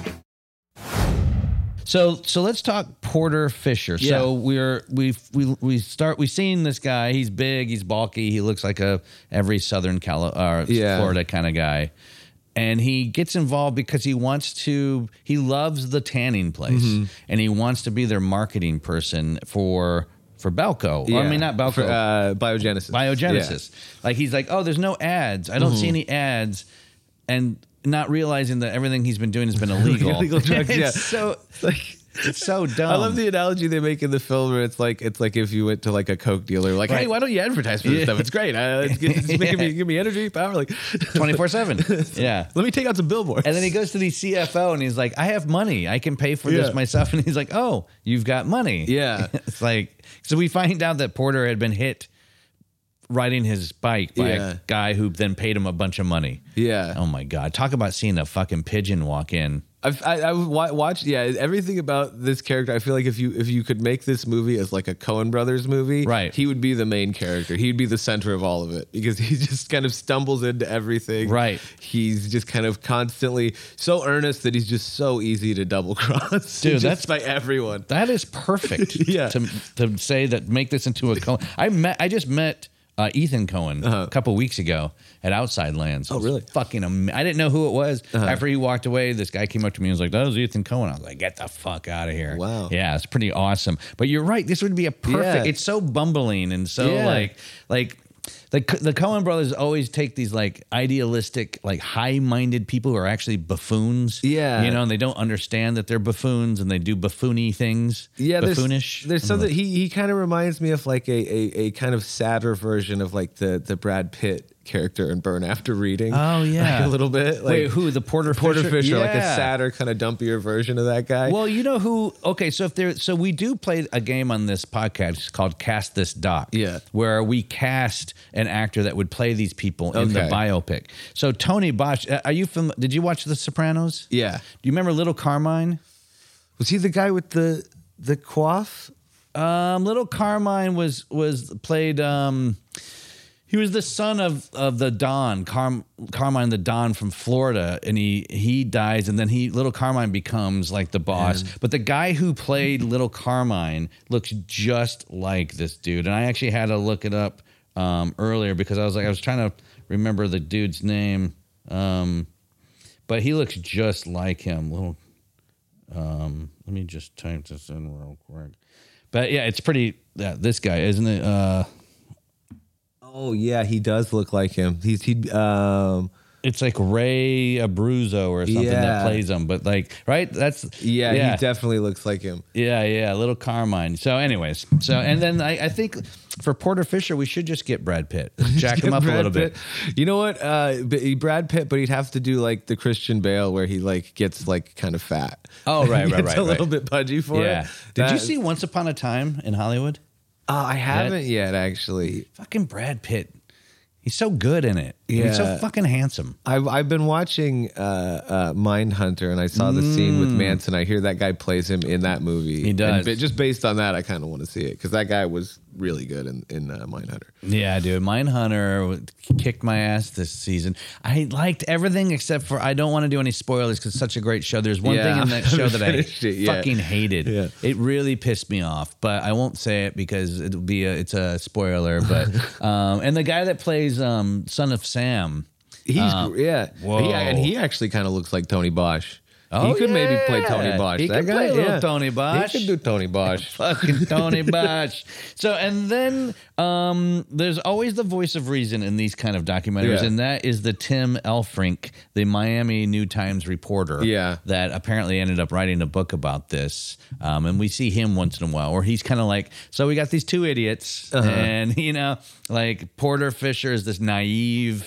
So so let's talk Porter Fisher. Yeah. So we're we we we start we've seen this guy. He's big, he's bulky, he looks like a every Southern Cali- or Yeah. Florida kind of guy. And he gets involved because he wants to, he loves the tanning place, Mm-hmm. and he wants to be their marketing person for for Belco. Or, I Yeah. mean, not Belco, For, uh, Biogenesis. Biogenesis. Like he's like, oh, there's no ads. I don't Mm-hmm. see any ads, and not realizing that everything he's been doing has been illegal. Illegal drugs, it's yeah. so Yeah. Like, it's so dumb. I love the analogy they make in the film where it's like it's like if you went to like a Coke dealer, like, Right. hey, why don't you advertise for this Yeah. stuff? It's great. Uh, it's, it's making me give me energy, power, like twenty-four seven. Yeah. Let me take out some billboards. And then he goes to the C F O and he's like, I have money. I can pay for Yeah. this myself. And he's like, oh, you've got money. Yeah. It's like, so we find out that Porter had been hit riding his bike by Yeah. a guy who then paid him a bunch of money. Yeah. Oh my God. Talk about seeing a fucking pigeon walk in. I've, I I wa- watched yeah everything about this character. I feel like if you if you could make this movie as like a Coen Brothers movie, Right. he would be the main character. He'd be the center of all of it because he just kind of stumbles into everything. Right. He's just kind of constantly so earnest that he's just so easy to double cross. Dude, just that's- by everyone. That is perfect. Yeah. To, to say that, make this into a Coen. I met, I just met uh, Ethan Coen Uh-huh. a couple weeks ago at Outside Lands. Oh, It was really? Fucking, am- I didn't know who it was. Uh-huh. After he walked away, this guy came up to me and was like, that was Ethan Coen. I was like, get the fuck out of here. Wow. Yeah, it's pretty awesome. But you're right. This would be a perfect, Yeah. it's so bumbling and so Yeah. like, like, the, the Coen brothers always take these like idealistic, like high-minded people who are actually buffoons. Yeah. You know, and they don't understand that they're buffoons and they do buffoony things. Yeah, there's, buffoonish. There's I don't know. something he he kind of reminds me of like a, a a kind of sadder version of like the the Brad Pitt character in Burn After Reading. Oh, yeah. like a little bit. Like Wait, who? The Porter Porter Fisher? Fisher, like a Yeah. sadder, kind of dumpier version of that guy. Well, you know who? Okay, so if there, so we do play a game on this podcast called Cast This Doc. Yeah. where we cast an actor that would play these people in the Okay. biopic. So Tony Bosch, uh, are you from? Did you watch The Sopranos? yeah, Do you remember Little Carmine? was he the guy with the the coif? Um, Little Carmine was was played. Um, he was the son of of the Don Carm, Carmine the Don from Florida, and he he dies, and then he Little Carmine becomes like the boss. But the guy who played Little Carmine looks just like this dude, and I actually had to look it up um, earlier because I was like I was trying to remember the dude's name, um, but he looks just like him. Little, um, let me just type this in real quick. But yeah, it's pretty. Yeah, this guy, isn't it? Uh, Oh yeah, he does look like him. He's he um it's like Ray Abruzzo or something that Yeah. plays him. But like, right? That's yeah, yeah, he definitely looks like him. yeah, yeah. Little Carmine. So, anyways, so and then I, I think for Porter Fisher, we should just get Brad Pitt, jack him up Brad a little Pitt. bit. You know what? Uh, but he- Brad Pitt, but he'd have to do like the Christian Bale, where he like gets like kind of fat. Oh, right, He right, gets right, A little right. bit pudgy for Yeah. it. Did you That- see Once Upon a Time in Hollywood? Uh, I haven't yet, actually. Fucking Brad Pitt. He's so good in it. He's so Yeah. fucking handsome. I've I've been watching uh, uh, Mindhunter, and I saw the scene with Manson. I hear that guy plays him in that movie. Mm. He does. And ba- just based on that, I kind of want to see it because that guy was really good in in uh, Mindhunter. Yeah, dude. Mindhunter kicked my ass this season. I liked everything except for I don't want to do any spoilers because it's such a great show. There's one Yeah, thing in that I show haven't that I finished it yet. fucking hated. Yeah. It really pissed me off, but I won't say it because it'll be a, it's a spoiler. But um, and the guy that plays um, Son of Sam. He's Uh, gr- yeah, whoa. yeah, and he actually kind of looks like Tony Bosch. Oh, he could maybe play yeah. Tony Bosch. He that could guy, play a little yeah. Tony Bosch. He could do Tony Bosch. Fucking Tony Bosch. So, and then um, there's always the voice of reason in these kind of documentaries, Yeah. and that is the Tim Elfrink, the Miami New Times reporter, Yeah. that apparently ended up writing a book about this. Um, and we see him once in a while, where he's kind of like, so we got these two idiots, Uh-huh. and you know, like Porter Fisher is this naive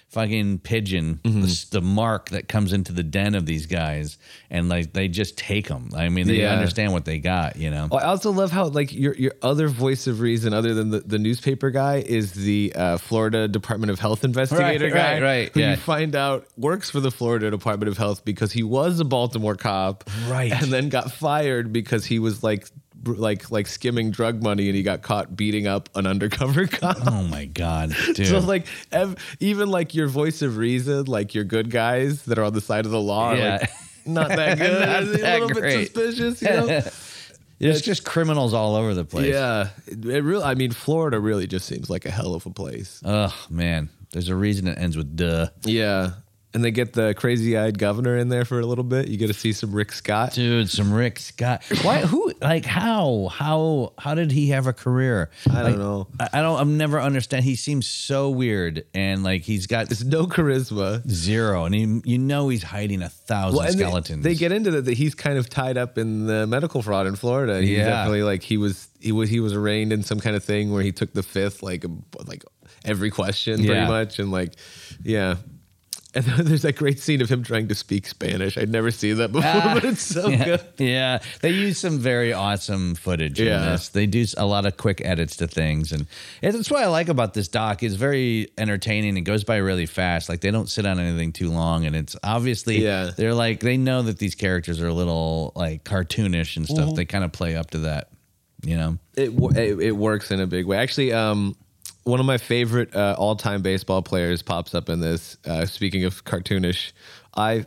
fucking pigeon, Mm-hmm. the, the mark that comes into the den of these guys, and like they just take them. I mean, they Yeah. understand what they got, you know. Well, I also love how like your your other voice of reason, other than the, the newspaper guy, is the uh, Florida Department of Health investigator Right, guy, right, right, who yeah. you find out works for the Florida Department of Health because he was a Baltimore cop, Right. and then got fired because he was like br- like like skimming drug money and he got caught beating up an undercover cop. Oh my god, dude! So like ev- even like your voice of reason, like your good guys that are on the side of the law, are Yeah. like not that good, Not a that little great. bit suspicious, you know. There's just criminals all over the place. Yeah, it, it really. I mean, Florida really just seems like a hell of a place. Oh man, there's a reason it ends with duh. Yeah, and they get the crazy-eyed governor in there for a little bit. You get to see some Rick Scott. Dude, some Rick Scott. Why? Who? Like how? How? How did he have a career? I don't Like, know. I, I don't. I've never understand. He seems so weird, and like he's got There's no charisma. zero, and he, you know, he's hiding a thousand and they- skeletons. They, get into that that he's kind of tied up in the medical fraud in Florida. And he's Yeah. definitely like he was he was he was arraigned in some kind of thing where he took the fifth like like every question pretty Yeah. much, and like yeah. And then there's that great scene of him trying to speak Spanish. I'd never seen that before, Ah. but it's so yeah, good. yeah, they use some very awesome footage in Yeah. this. They do a lot of quick edits to things, and and that's what I like about this doc. It's very entertaining. It goes by really fast. Like they don't sit on anything too long, and it's obviously Yeah. they're like they know that these characters are a little like cartoonish and stuff. Mm-hmm. They kind of play up to that, you know. It, wo- it it works in a big way. Actually, um, one of my favorite uh, all-time baseball players pops up in this. Uh, speaking of cartoonish, I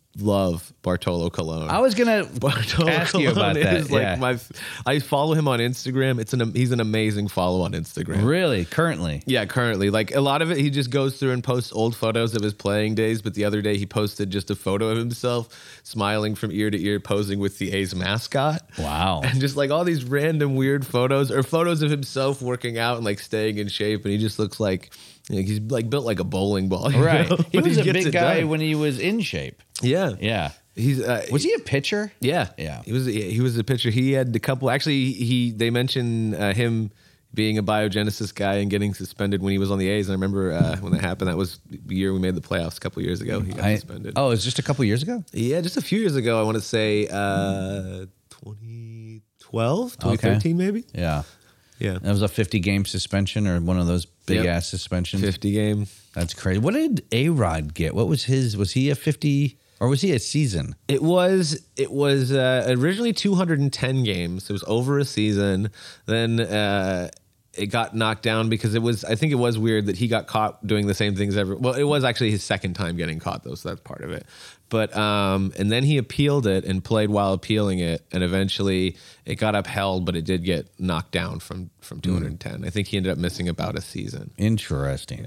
love Bartolo Colon. I was gonna Bartolo ask you about Colon that. is like yeah. my. I follow him on Instagram. It's an he's an amazing follow on Instagram. Really, currently. Yeah, currently, like a lot of it, he just goes through and posts old photos of his playing days. But the other day, he posted just a photo of himself smiling from ear to ear, posing with the A's mascot. Wow. And just like all these random weird photos or photos of himself working out and like staying in shape, and he just looks like, like he's like built like a bowling ball. you Right. know? He But was a gets big it guy done. when he was in shape. yeah, Yeah. He's uh, Was he a pitcher? Yeah, Yeah. He was. He was a pitcher. He had a couple. Actually, he they mentioned uh, him being a biogenesis guy and getting suspended when he was on the A's. And I remember uh, when that happened. That was the year we made the playoffs a couple years ago. He got I- suspended. Oh, it was just a couple years ago? Yeah, just a few years ago. I want to say uh, twenty twelve, twenty thirteen, maybe. Yeah. Yeah, That was a fifty game suspension or one of those big Yep. ass suspensions. fifty game. That's crazy. What did A-Rod get? What was his? Was he a fifty or was he a season? It was it was uh, originally two hundred ten games. It was over a season. Then uh, it got knocked down because it was. I think it was weird that he got caught doing the same things every. Well, it was actually his second time getting caught though, so that's part of it. But um, and then he appealed it and played while appealing it, and eventually it got upheld, but it did get knocked down from from two hundred ten. I think he ended up missing about a season. Interesting.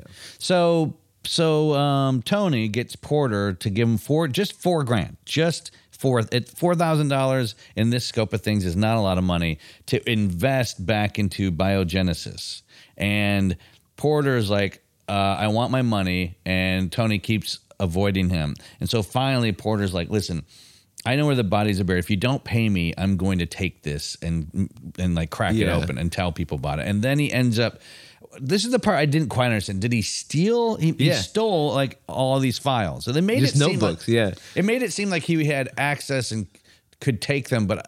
So so um, Tony gets Porter to give him four, just four grand, just four at four thousand dollars in this scope of things is not a lot of money to invest back into biogenesis. And Porter's like, uh, I want my money, and Tony keeps avoiding him. And so finally, Porter's like, listen, I know where the bodies are buried. If you don't pay me, I'm going to take this and and like crack Yeah. it open and tell people about it. And then he ends up. This is the part I didn't quite understand. Did he steal? He, he Yeah. stole like all these files. So they made Just it seem notebooks, like, yeah. It made it seem like he had access and could take them, but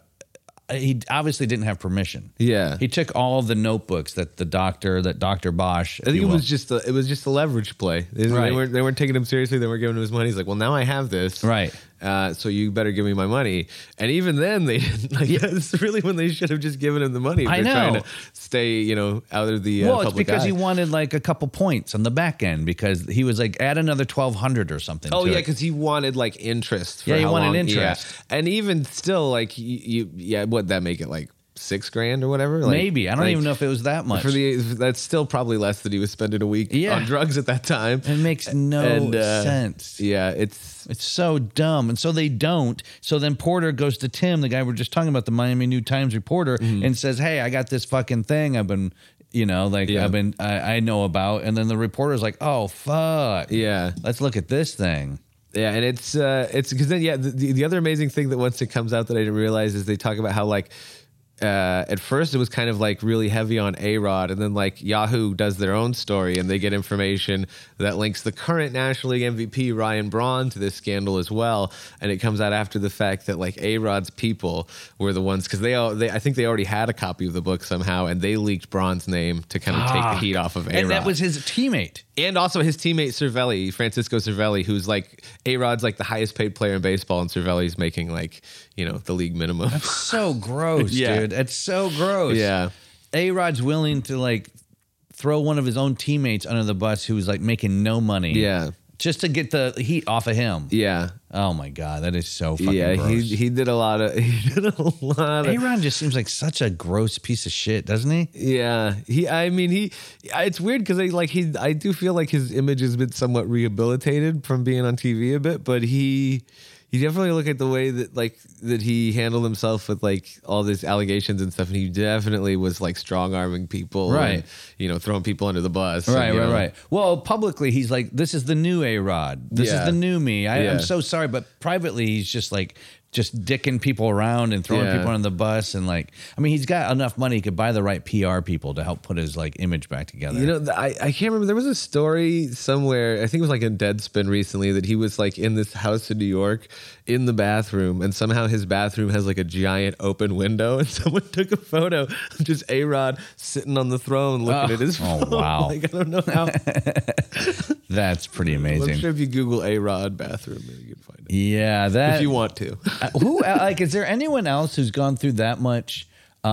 he obviously didn't have permission. Yeah. He took all the notebooks that the doctor, that Doctor Bosch. I think it was just a, it was just a leverage play. They, Right. they weren't they weren't taking him seriously. They weren't giving him his money. He's like, well, now I have this, Right. Uh, so you better give me my money. And even then, they didn't. Like, that's really when they should have just given him the money. If I they're trying know. to stay, you know, out of the uh, Well, it's public because eye. he wanted like a couple points on the back end because he was like, add another twelve hundred or something. Oh to yeah, it. because he wanted like interest. For Yeah, he how wanted long- interest. yeah. And even still, like you, you, yeah, what that make it like six grand or whatever? Like, Maybe. I don't like, even know if it was that much. For the that's still probably less than he was spending a week Yeah. on drugs at that time. It makes no And, uh, sense. Yeah, it's It's so dumb. And so they don't. So then Porter goes to Tim, the guy we're just talking about, the Miami New Times reporter, Mm-hmm. and says, hey, I got this fucking thing I've been, you know, like Yeah. I've been, I, I know about. And then the reporter's like, oh, fuck. yeah. Let's look at this thing. Yeah, and it's uh, it's because then yeah, the, the other amazing thing that once it comes out that I didn't realize is they talk about how like uh, at first it was kind of like really heavy on A-Rod, and then like Yahoo does their own story and they get information that links the current National League M V P Ryan Braun to this scandal as well, and it comes out after the fact that like A-Rod's people were the ones, because they, all, they I think they already had a copy of the book somehow, and they leaked Braun's name to kind of take the heat off of A-Rod. And that was his teammate. And also his teammate Cervelli, Francisco Cervelli, who's like A-Rod's like the highest paid player in baseball, and Cervelli's making like, you know, the league minimum. That's so gross, Yeah. dude. That's so gross. Yeah. A-Rod's willing to like throw one of his own teammates under the bus who was like making no money. Yeah. Just to get the heat off of him. Yeah. Oh my God, that is so fucking Yeah, gross. he he did a lot of he did a lot of A-Rod just seems like such a gross piece of shit, doesn't he? Yeah, he. I mean, he. It's weird because I like he. I do feel like his image has been somewhat rehabilitated from being on T V a bit, but he. You definitely look at the way that like that he handled himself with like all these allegations and stuff, and he definitely was like strong arming people, Right? And, you know, throwing people under the bus, Right, and, right, know. right. Well, publicly he's like, "This is the new A-Rod. This Yeah. is the new me." I, Yeah. I'm so sorry, but privately he's just like. Just dicking people around and throwing Yeah. people on the bus, and like, I mean, he's got enough money; he could buy the right P R people to help put his like image back together. You know, th- I, I can't remember. There was a story somewhere, I think it was like in Deadspin recently, that he was like in this house in New York in the bathroom, and somehow his bathroom has like a giant open window, and someone took a photo of just A-Rod sitting on the throne looking Oh. at his Oh, phone. wow. Like, I don't know how. That's pretty I'm amazing. sure if you Google A-Rod bathroom, you can find it. Yeah, that If you want to. Uh, who like is there anyone else who's gone through that much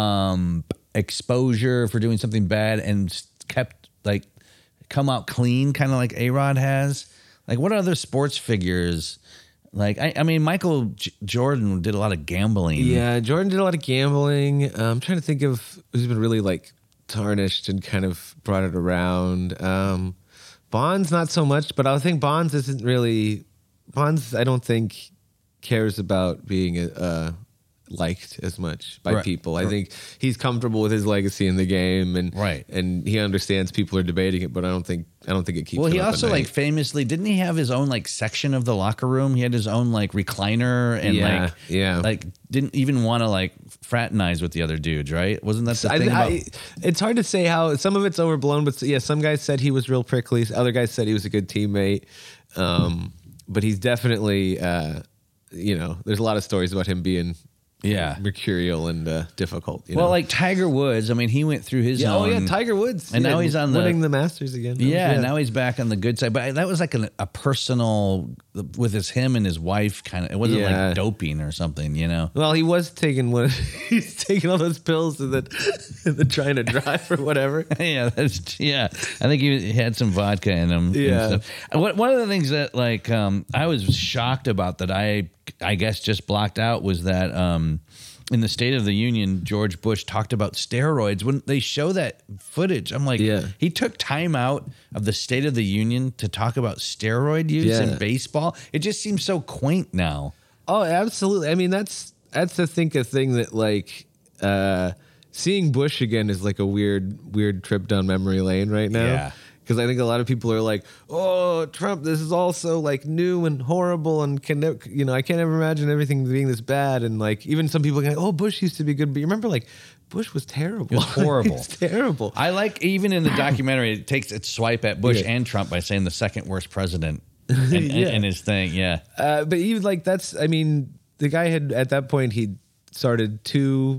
um exposure for doing something bad and s- kept like come out clean, kind of like A-Rod has? Like, what other sports figures? Like, I, I mean, Michael J- Jordan did a lot of gambling. Yeah, Jordan did a lot of gambling. Uh, I'm trying to think of who's been really like tarnished and kind of brought it around. Um, Bonds, not so much, but I think Bonds isn't really. Bonds, I don't think cares about being uh, liked as much by Right. people. I think he's comfortable with his legacy in the game, and Right. and he understands people are debating it, but I don't think I don't think it keeps. Well, him he up at also night. like famously didn't he have his own like section of the locker room? He had his own like recliner and Yeah, like yeah. like didn't even want to like fraternize with the other dudes, right? Wasn't that the I, thing about? I, it's hard to say how some of it's overblown, but yeah, some guys said he was real prickly. Other guys said he was a good teammate. Um, but he's definitely, uh, you know, there's a lot of stories about him being Yeah. mercurial and uh, difficult. You Well, know? like Tiger Woods, I mean, he went through his yeah, own. oh yeah, Tiger Woods, And yeah, now he's on the- winning the Masters again. Yeah, now he's back on the good side. But I, that was like an, a personal with his him and his wife kind of. It wasn't Yeah. like doping or something, you know. Well, he was taking one. He's taking all those pills and then, and then trying to drive or whatever. Yeah, that's yeah. I think he had some vodka in him. and Yeah. stuff. And What one of the things that like um, I was shocked about that I I guess just blocked out was that um, in the State of the Union, George Bush talked about steroids. When they show that footage, I'm like, Yeah. he took time out of the State of the Union to talk about steroid use Yeah. in baseball. It just seems so quaint now. Oh, absolutely. I mean, that's that's I think a thing that like uh, seeing Bush again is like a weird weird trip down memory lane right now. Yeah. Because I think a lot of people are like, "Oh, Trump, this is all so like new and horrible, and can never, you know, I can't ever imagine everything being this bad." And like, even some people are like, "Oh, Bush used to be good," but you remember, like, Bush was terrible. It was horrible. It was terrible. I like even in the documentary, it takes its swipe at Bush Yeah. and Trump by saying the second worst president and, Yeah. and his thing. Yeah. Uh, but even like that's, I mean, the guy had at that point he started two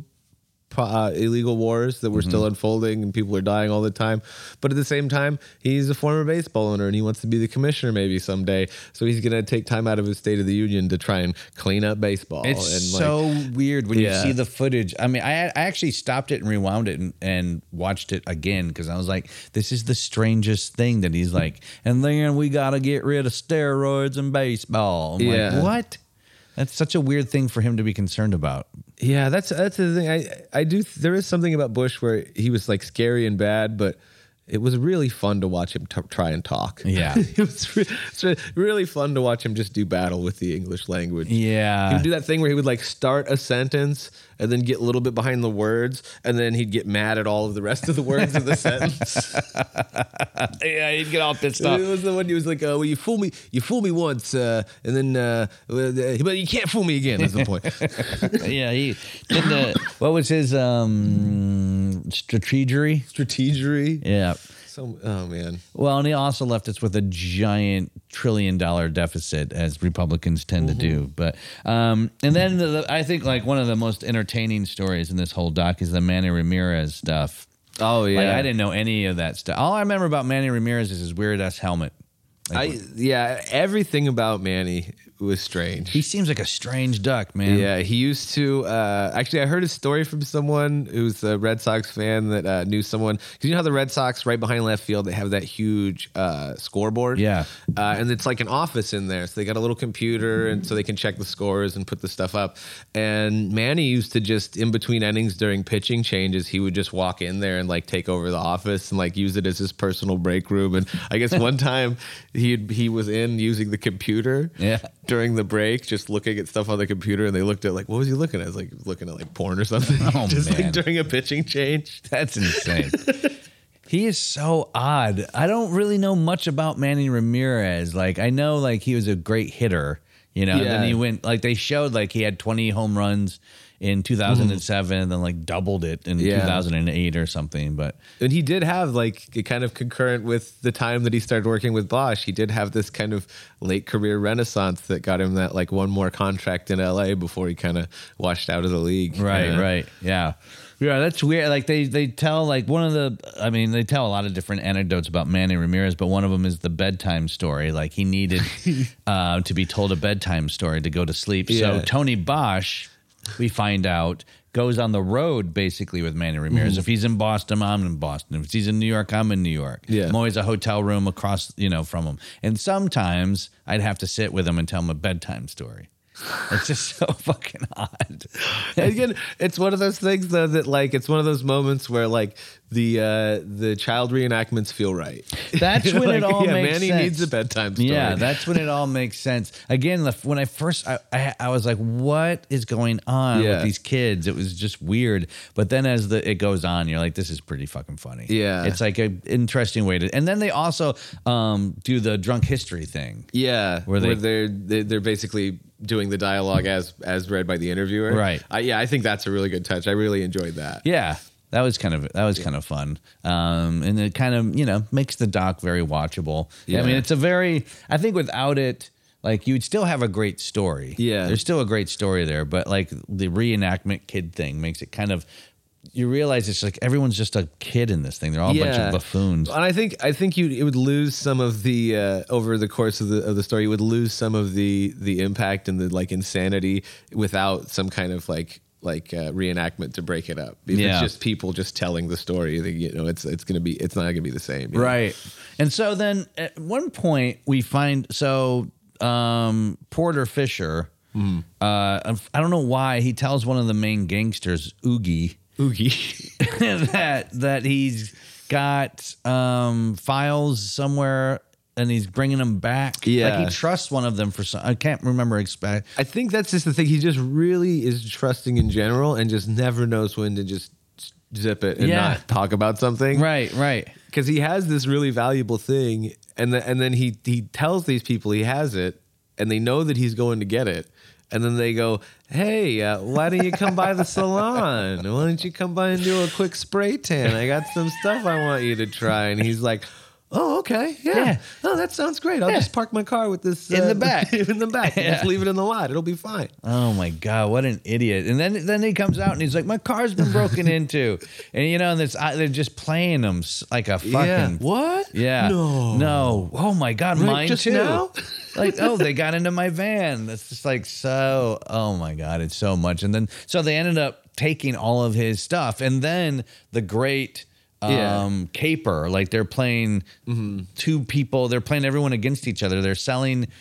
uh, illegal wars that were Mm-hmm. still unfolding, and people are dying all the time. But at the same time, he's a former baseball owner, and he wants to be the commissioner maybe someday. So he's going to take time out of his State of the Union to try and clean up baseball. It's and so weird when Yeah. you see the footage. I mean, I, I actually stopped it and rewound it and, and watched it again because I was like, this is the strangest thing that he's like, and then we got to get rid of steroids in baseball. I'm Yeah. like, what? That's such a weird thing for him to be concerned about. Yeah, that's that's the thing. I I do. There is something about Bush where he was like scary and bad, but it was really fun to watch him t- try and talk. Yeah. it was re- it's re- really fun to watch him just do battle with the English language. Yeah. He would do that thing where he would like start a sentence and then get a little bit behind the words, and then he'd get mad at all of the rest of the words of the sentence. Yeah, he'd get all pissed off. It was the one he was like, "Oh, well, you fool me, you fool me once, uh, and then, uh, but you can't fool me again." That's the point. Yeah, he did the, what was his um strategery? Strategery. Yeah. So, oh man. Well, and he also left us with a giant trillion dollar deficit, as Republicans tend Mm-hmm. to do. But um, and then the, the, I think like one of the most entertaining stories in this whole doc is the Manny Ramirez stuff. Oh yeah. Like, I didn't know any of that stuff. All I remember about Manny Ramirez is his weird ass helmet. Like, I yeah. Everything about Manny was strange. he seems like a strange duck, man. Yeah, he used to. Uh, actually, I heard a story from someone who's a Red Sox fan that uh, knew someone. Because you know how the Red Sox, right behind left field, they have that huge uh, scoreboard? Yeah. Uh, and it's like an office in there. So they got a little computer, and so they can check the scores and put the stuff up. And Manny used to just, in between innings during pitching changes, he would just walk in there and like take over the office and like use it as his personal break room. And I guess one time he he was in using the computer. Yeah. During the break, just looking at stuff on the computer, and they looked at like, what was he looking at? I was like looking at like porn or something. Oh, just man. like during a pitching change. That's insane. He is so odd. I don't really know much about Manny Ramirez. Like, I know like he was a great hitter, you know, and then Yeah. he went, like they showed like he had twenty home runs in two thousand seven and then like doubled it in Yeah. two thousand eight or something. But And he did have like a kind of concurrent with the time that he started working with Bosch. He did have this kind of late career renaissance that got him that like one more contract in L A before he kind of washed out of the league. right, Yeah. right. Yeah. Yeah, that's weird. Like they, they tell like one of the, I mean, they tell a lot of different anecdotes about Manny Ramirez, but one of them is the bedtime story. Like he needed uh, to be told a bedtime story to go to sleep. So Yeah. Tony Bosch, we find out, goes on the road basically with Manny Ramirez. If he's in Boston, I'm in Boston. If he's in New York, I'm in New York. Yeah. I'm always a hotel room across, you know, from him. And sometimes I'd have to sit with him and tell him a bedtime story. It's just so fucking odd. And again, it's one of those things though that like it's one of those moments where like the uh the child reenactments feel right. That's when Like, it all yeah, makes Manny sense. needs a bedtime story. Yeah, that's when it all makes sense. Again, the, when I first, I, I, I was like, "What is going on Yeah. with these kids?" It was just weird. But then as the it goes on, you're like, "This is pretty fucking funny." Yeah. it's like an interesting way to. And then they also um, do the drunk history thing. Yeah, Where where, they- they, are they're, they're basically doing the dialogue as as read by the interviewer. Right. I, yeah, I think that's a really good touch. I really enjoyed that. Yeah. That was kind of that was kind of fun, um, and it kind of you know makes the doc very watchable. Yeah. I mean, it's a very. I think without it, like you'd still have a great story. Yeah. there's still a great story there, but like the reenactment kid thing makes it kind of. You realize it's like everyone's just a kid in this thing. They're all a bunch of buffoons. And I think I think you it would lose some of the uh, over the course of the of the story. You would lose some of the the impact and the like insanity without some kind of like. like uh, reenactment to break it up. If Yeah. it's just people just telling the story, then, you know, it's it's gonna be it's not gonna be the same. you know? Right. And so then at one point we find so um, Porter Fisher, Mm-hmm. uh, I don't know why, he tells one of the main gangsters, Oogie, Oogie. that that he's got um, files somewhere and he's bringing them back. Yeah. Like he trusts one of them for some, I can't remember. Exp- I think that's just the thing. He just really is trusting in general and just never knows when to just zip it and Yeah. not talk about something. right, right. Because he has this really valuable thing, and the, and then he he tells these people he has it, and they know that he's going to get it, and then they go, "Hey, uh, why don't you come by the salon? Why don't you come by and do a quick spray tan? I got some stuff I want you to try." And he's like, "Oh, okay, yeah. Yeah. Oh, that sounds great. I'll Yeah. just park my car with this In uh, the back. in the back. Yeah. Just leave it in the lot. It'll be fine." Oh my God, what an idiot. And then then he comes out and he's like, my car's been broken into. And you know, and it's, they're just playing him s- like a fucking. Yeah. What? Yeah. No. No. Oh my God, Right, mine just too. now? Like, oh, they got into my van. That's just like so, oh my God, it's so much. And then, so they ended up taking all of his stuff. And then the great. Yeah. Um, caper, like they're playing two people, they're playing everyone against each other. They're selling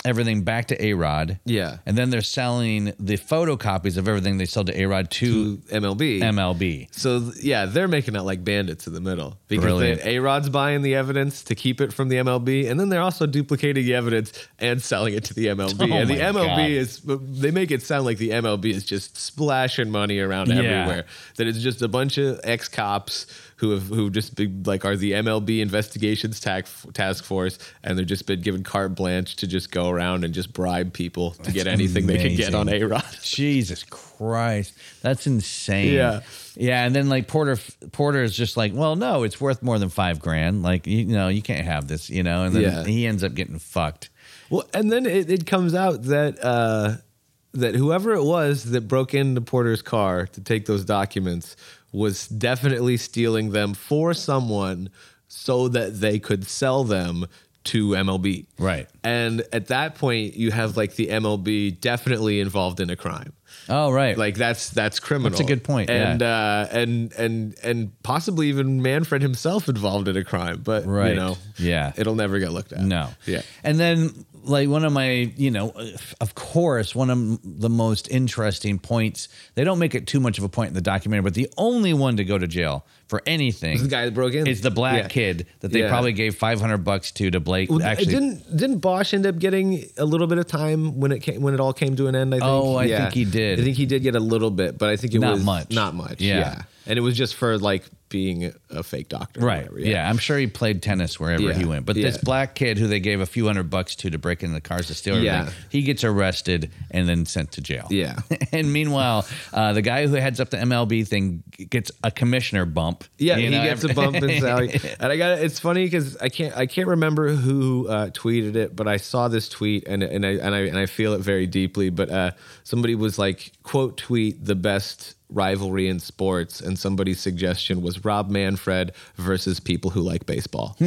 everything back to A-Rod. Yeah. And then they're selling the photocopies of everything they sell to A-Rod to, to M L B. M L B. So, yeah, they're making out like bandits in the middle. Because Brilliant. they, A-Rod's buying the evidence to keep it from the M L B, and then they're also duplicating the evidence and selling it to the M L B. Oh and the my M L B God. is, they make it sound like the M L B is just splashing money around Yeah. everywhere. That it's just a bunch of ex-cops who have who just been, like are the M L B investigations task task force, and they've just been given carte blanche to just go around and just bribe people to get anything they can get on amazing. A-Rod. Jesus Christ. That's insane. Yeah. Yeah. And then like Porter, Porter is just like, well, no, it's worth more than five grand. Like, you know, you can't have this, you know, and then Yeah. he ends up getting fucked. Well, and then it, it comes out that uh, that whoever it was that broke into Porter's car to take those documents was definitely stealing them for someone so that they could sell them to M L B. Right. And at that point, you have like the M L B definitely involved in a crime. Oh, right. Like that's that's criminal. That's a good point, And yeah. uh, and and and possibly even Manfred himself involved in a crime. But Right. you know, Yeah. it'll never get looked at. No. Yeah. And then, like, one of my, you know, of course, one of the most interesting points, they don't make it too much of a point in the documentary, but the only one to go to jail for anything The guy that broke in is the black Yeah. kid that they Yeah. probably gave five hundred bucks to to Blake. Well, actually, didn't didn't Bosch end up getting a little bit of time when it came when it all came to an end? I think. Oh, I think he did. I think he did get a little bit, but I think it Not was much. Not much. Yeah. Yeah. and it was just for like being a fake doctor, or Right. whatever, Yeah. I'm sure he played tennis wherever Yeah. he went. But this Yeah. black kid who they gave a few hundred bucks to to break into the cars to steal everything, Yeah. he gets arrested and then sent to jail. Yeah. And meanwhile, uh, the guy who heads up the M L B thing gets a commissioner bump. Yeah, You he know, gets every- a bump in salary, and I got it's funny because I can't I can't remember who uh, tweeted it, but I saw this tweet and and I and I and I feel it very deeply. But uh, somebody was like, quote tweet the best rivalry in sports, and somebody's suggestion was Rob Manfred versus people who like baseball.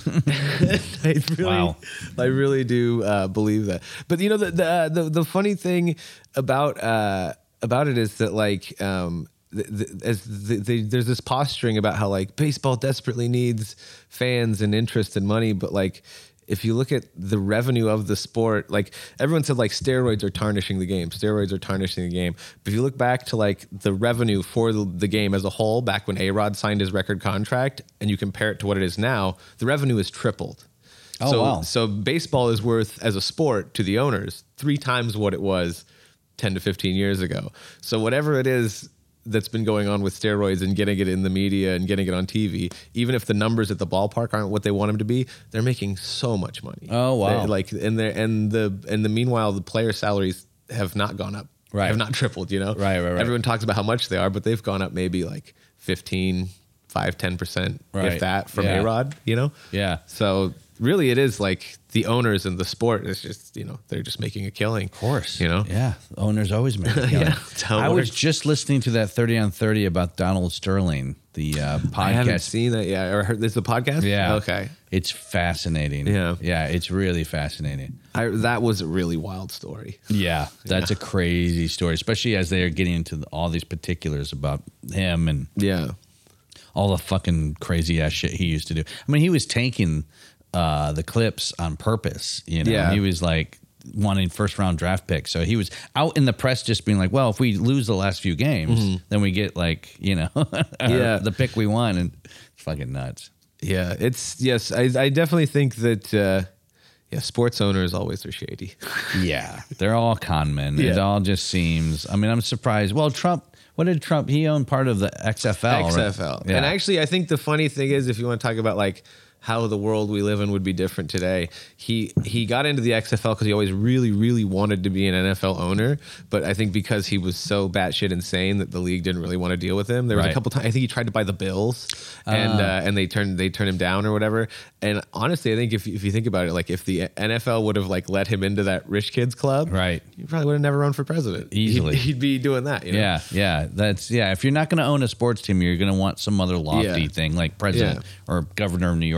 I really, Wow. I really do uh, believe that. But you know, the the uh, the, the funny thing about uh, about it is that like. Um, The, the, as the, the, there's this posturing about how like baseball desperately needs fans and interest and money, but like if you look at the revenue of the sport, like everyone said like steroids are tarnishing the game, steroids are tarnishing the game. But if you look back to like the revenue for the, the game as a whole, back when A-Rod signed his record contract, and you compare it to what it is now, the revenue has tripled. Oh, so, wow. So baseball is worth as a sport to the owners three times what it was ten to fifteen years ago. So whatever it is that's been going on with steroids and getting it in the media and getting it on T V, even if the numbers at the ballpark aren't what they want them to be, they're making so much money. Oh, wow. They- like and they and the and the meanwhile the player salaries have not gone up. Right. Have not tripled, you know? Right, right, right. Everyone talks about how much they are, but they've gone up maybe like fifteen, five, ten percent, Right. if that, from Yeah. A-Rod, you know? Yeah. So really it is like the owners in the sport is just, you know, they're just making a killing. Of course. You know? Yeah. Owners always make it. Yeah, that's how it I was works. just listening to that thirty on thirty about Donald Sterling, the uh, podcast. I haven't seen that yet. Or heard this is a podcast? Yeah. Okay. It's fascinating. Yeah. Yeah. It's really fascinating. I, that was a really wild story. Yeah. That's a crazy story, especially as they are getting into all these particulars about him and Yeah. all the fucking crazy ass shit he used to do. I mean, he was tanking uh, the clips on purpose. You know, Yeah. he was like wanting first round draft picks. So he was out in the press just being like, well, if we lose the last few games, then we get like, you know, Yeah. the pick we want. And it's fucking nuts. Yeah. It's, yes, I, I definitely think that, uh, yeah, sports owners always are shady. Yeah. They're all con men. It Yeah. all just seems, I mean, I'm surprised. Well, Trump, what did Trump, he owned part of the X F L. X right? F L. Yeah. And actually, I think the funny thing is, if you want to talk about like how the world we live in would be different today, he he got into the X F L because he always really, really wanted to be an N F L owner. But I think because he was so batshit insane that the league didn't really want to deal with him. There was Right. a couple times I think he tried to buy the Bills, and uh, and they turned they turned him down or whatever. And honestly, I think if if you think about it, like if the N F L would have like let him into that rich kids club, Right. he probably would have never run for president. Easily. he'd, he'd be doing that. You know? Yeah, yeah, that's yeah. If you're not going to own a sports team, you're going to want some other lofty Yeah. thing like president or governor of New York.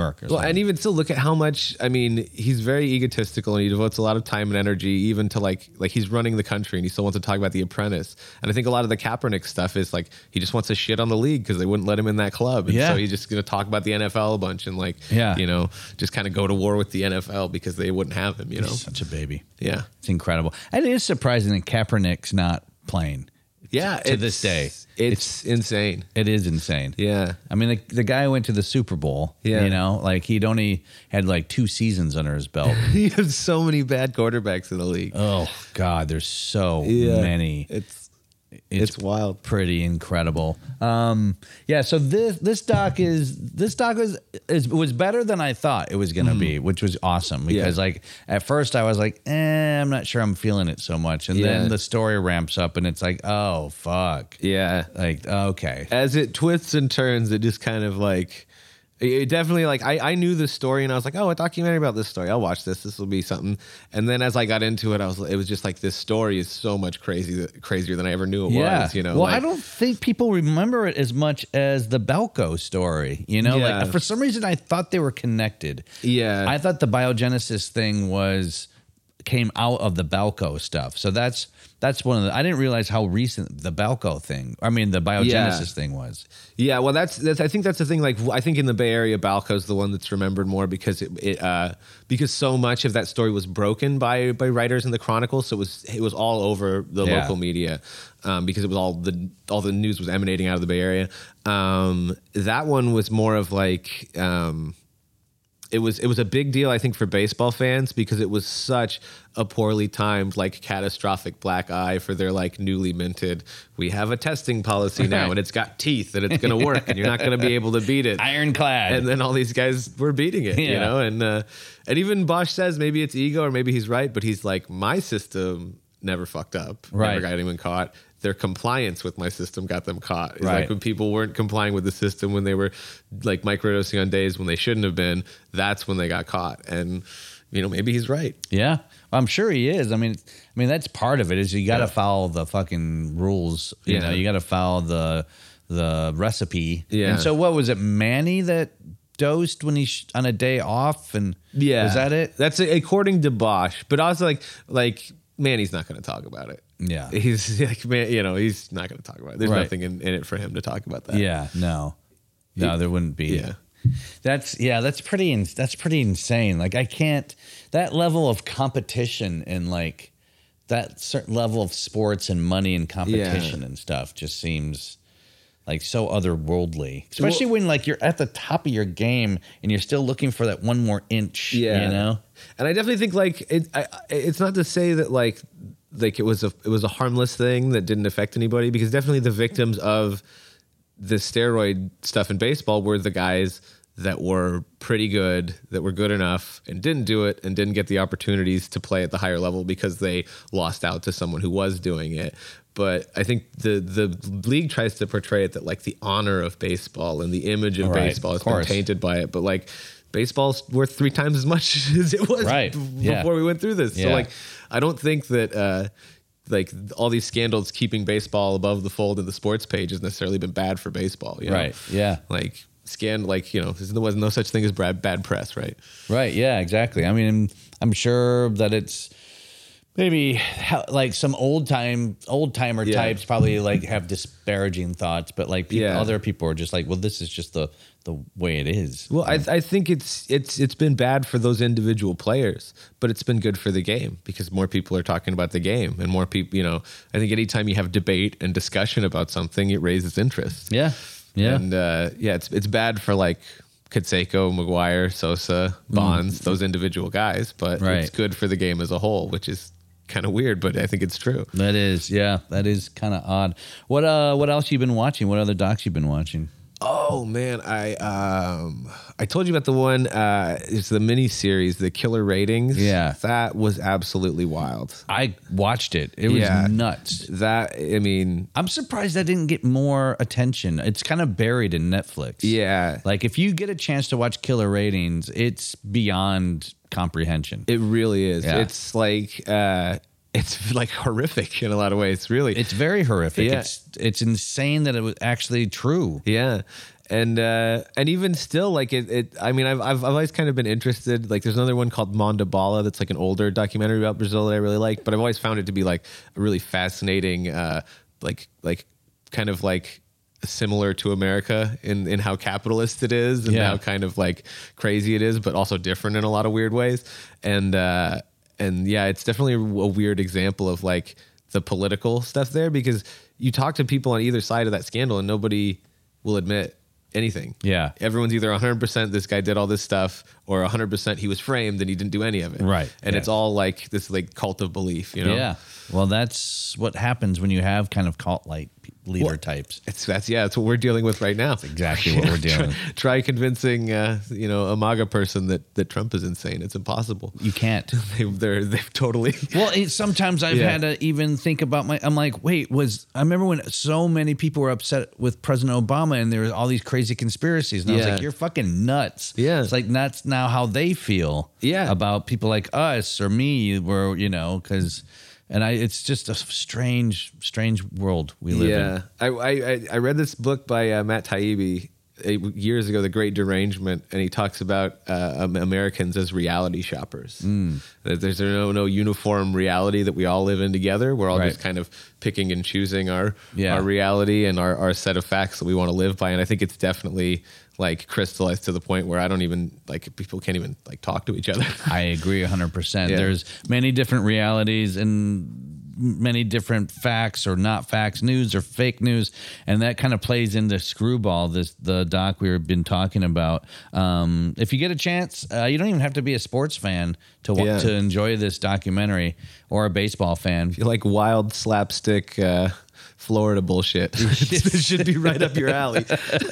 York. Or Well, something. and even still, look at how much. I mean, he's very egotistical, and he devotes a lot of time and energy, even to like like he's running the country, and he still wants to talk about The Apprentice. And I think a lot of the Kaepernick stuff is like he just wants to shit on the league because they wouldn't let him in that club, and Yeah. so he's just going to talk about the N F L a bunch and like Yeah. you know just kind of go to war with the N F L because they wouldn't have him. You know, He's such a baby. yeah, It's incredible. And it is surprising that Kaepernick's not playing. yeah. To it's- this day. it's, insane. It is insane. Yeah. I mean, the, the guy went to the Super Bowl. Yeah. You know, like he'd only had like two seasons under his belt. He has so many bad quarterbacks in the league. Oh God, there's so Yeah. many. It's It's, it's wild. pretty incredible. Um, yeah. So this this doc is this doc was is was better than I thought it was gonna be, which was awesome because Yeah. like at first I was like, eh, I'm not sure I'm feeling it so much, and Yeah. then the story ramps up and it's like, oh fuck, Yeah. like okay, As it twists and turns, it just kind of like it definitely like I, I knew the story and I was like, oh, a documentary about this story. I'll watch this. This will be something. And then as I got into it, I was it was just like this story is so much crazy crazier than I ever knew it yeah. was. You know, well, like, I don't think people remember it as much as the Belko story. You know, Yeah. like for some reason I thought they were connected. Yeah. I thought the biogenesis thing was came out of the Balco stuff. So that's that's one of the I didn't realize how recent the Balco thing, I mean the biogenesis Yeah. thing was. Yeah, well, that's, that's I think that's the thing. Like, I think in the Bay Area, Balco's the one that's remembered more because it, it uh, because so much of that story was broken by by writers in the Chronicle. So it was it was all over the Yeah. local media um, because it was all the all the news was emanating out of the Bay Area. Um, that one was more of like. Um, It was it was a big deal, I think, for baseball fans because it was such a poorly timed, like catastrophic black eye for their like newly minted. We have a testing policy now, and it's got teeth, and it's going to work, and you're not going to be able to beat it. Ironclad. And then all these guys were beating it, you Yeah. know. And uh, and even Bosch says maybe it's ego or maybe he's right, but he's like, my system never fucked up, Right. never got anyone caught. Their compliance with my system got them caught. It's Right. like when people weren't complying with the system, when they were like microdosing on days when they shouldn't have been, that's when they got caught. And, you know, maybe he's right. Yeah. I'm sure he is. I mean, I mean that's part of it is you got to Yeah. follow the fucking rules. You Yeah. know, you got to follow the the recipe. Yeah. And so what was it, Manny that dosed when he sh- on a day off and Yeah. was that it? That's according to Bosch. But also like, like, man, he's not going to talk about it. Yeah. He's like, man, you know, he's not going to talk about it. There's Right. nothing in, in it for him to talk about that. Yeah, no, no, there wouldn't be. Yeah. That's yeah, that's pretty. ins- That's pretty insane. Like I can't that level of competition and like that certain level of sports and money and competition Yeah. and stuff just seems like so otherworldly. Especially when like you're at the top of your game and you're still looking for that one more inch. Yeah. you know. And I definitely think like it. I, it's not to say that like like it was a it was a harmless thing that didn't affect anybody because definitely the victims of the steroid stuff in baseball were the guys that were pretty good, that were good enough and didn't do it and didn't get the opportunities to play at the higher level because they lost out to someone who was doing it. But I think the the league tries to portray it that like the honor of baseball and the image of Right, baseball has of been course. tainted by it. But like baseball's worth three times as much as it was Right, b- yeah. before we went through this. So Yeah. like I don't think that uh like all these scandals keeping baseball above the fold of the sports page has necessarily been bad for baseball. You know? Right. Yeah. Like scan like, you know, there was no such thing as bad bad press, right? Right. Yeah, exactly. I mean, I'm sure that it's maybe how, like some old time, old timer Yeah. types probably like have disparaging thoughts, but like people, Yeah. other people are just like, well, this is just the, the way it is. Well, I, I think it's it's it's been bad for those individual players, but it's been good for the game because more people are talking about the game and more people, you know, I think anytime you have debate and discussion about something, it raises interest. Yeah. Yeah. And uh, yeah, it's it's bad for like Canseco, McGuire, Sosa, Bonds, those individual guys, but Mm. Right. it's good for the game as a whole, which is kind of weird, but I think it's true. that is, yeah, that is kind of odd. What, uh, what else you been watching? What other docs you been watching? Oh man, I um I told you about the one uh it's the mini series, the Killer Ratings. Yeah. That was absolutely wild. I watched it. It was Yeah. nuts. That I mean, I'm surprised that didn't get more attention. It's kind of buried in Netflix. yeah. Like if you get a chance to watch Killer Ratings, it's beyond comprehension. It really is. Yeah. It's like uh it's like horrific in a lot of ways, really. It's very horrific. Yeah. It's it's insane that it was actually true. Yeah. And uh, and even still, like it, it. I mean, I've, I've I've always kind of been interested. Like, there's another one called Mão de Bola that's like an older documentary about Brazil that I really like. But I've always found it to be like a really fascinating, uh, like like kind of like similar to America in in how capitalist it is and Yeah. how kind of like crazy it is, but also different in a lot of weird ways. And uh, and yeah, it's definitely a weird example of like the political stuff there, because you talk to people on either side of that scandal and nobody will admit anything. Yeah. Everyone's either one hundred percent this guy did all this stuff, or one hundred percent he was framed and he didn't do any of it. Right. And Yeah. it's all like this like cult of belief, you know? Yeah. Well, that's what happens when you have kind of cult-like leader Well, types. It's that's yeah, that's what we're dealing with right now. That's exactly what we're dealing with. Try, try convincing uh, you know, a MAGA person that, that Trump is insane. It's impossible. You can't. they, they're they've totally Well, it, sometimes I've Yeah. had to even think about my. I'm like, wait, was I remember when so many people were upset with President Obama and there was all these crazy conspiracies, and I was Yeah. like, you're fucking nuts. Yeah. It's like that's now how they feel. Yeah. About people like us or me, where you know, because. And I, it's just a strange, strange world we live yeah. in. I, I I read this book by uh, Matt Taibbi uh, years ago, The Great Derangement, and he talks about uh, um, Americans as reality shoppers. Mm. That there's no no uniform reality that we all live in together. We're all Right. just kind of picking and choosing our Yeah. our reality and our, our set of facts that we want to live by. And I think it's definitely like crystallized to the point where I don't even like people can't even like talk to each other. I agree one hundred percent. Yeah. There's many different realities and many different facts or not facts, news or fake news, and that kind of plays into Screwball, this the doc we've been talking about. Um, if you get a chance, uh, you don't even have to be a sports fan to wa- Yeah. to enjoy this documentary, or a baseball fan. You like wild slapstick uh, Florida bullshit. This should be right up your alley.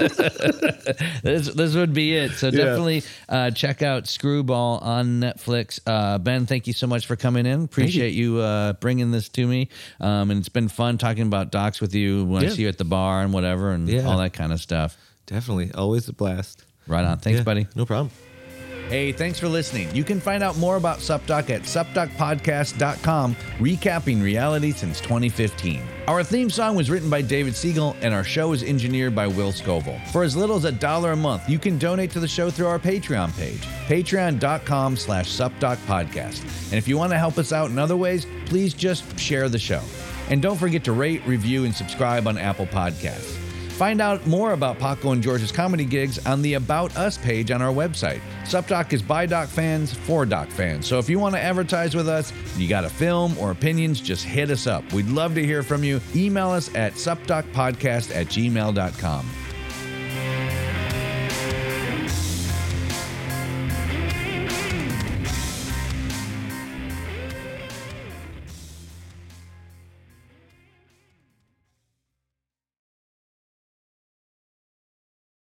this this would be it. So definitely uh, check out Screwball on Netflix. Uh, Ben, thank you so much for coming in. Appreciate you, uh, bringing this to me. Um, and it's been fun talking about docs with you when I Yeah. see you at the bar and whatever and Yeah. all that kind of stuff. Definitely. Always a blast. Right on. Thanks, Yeah, buddy. No problem. Hey, thanks for listening. You can find out more about SupDoc at sup doc podcast dot com, recapping reality since twenty fifteen. Our theme song was written by David Siegel, and our show is engineered by Will Scoville. For as little as a dollar a month, you can donate to the show through our Patreon page, patreon dot com slash sup doc podcast. And if you want to help us out in other ways, please just share the show. And don't forget to rate, review, and subscribe on Apple Podcasts. Find out more about Paco and George's comedy gigs on the About Us page on our website. SupDoc is by Doc fans for Doc fans. So if you want to advertise with us, you got a film or opinions, just hit us up. We'd love to hear from you. Email us at sup doc podcast at gmail dot com.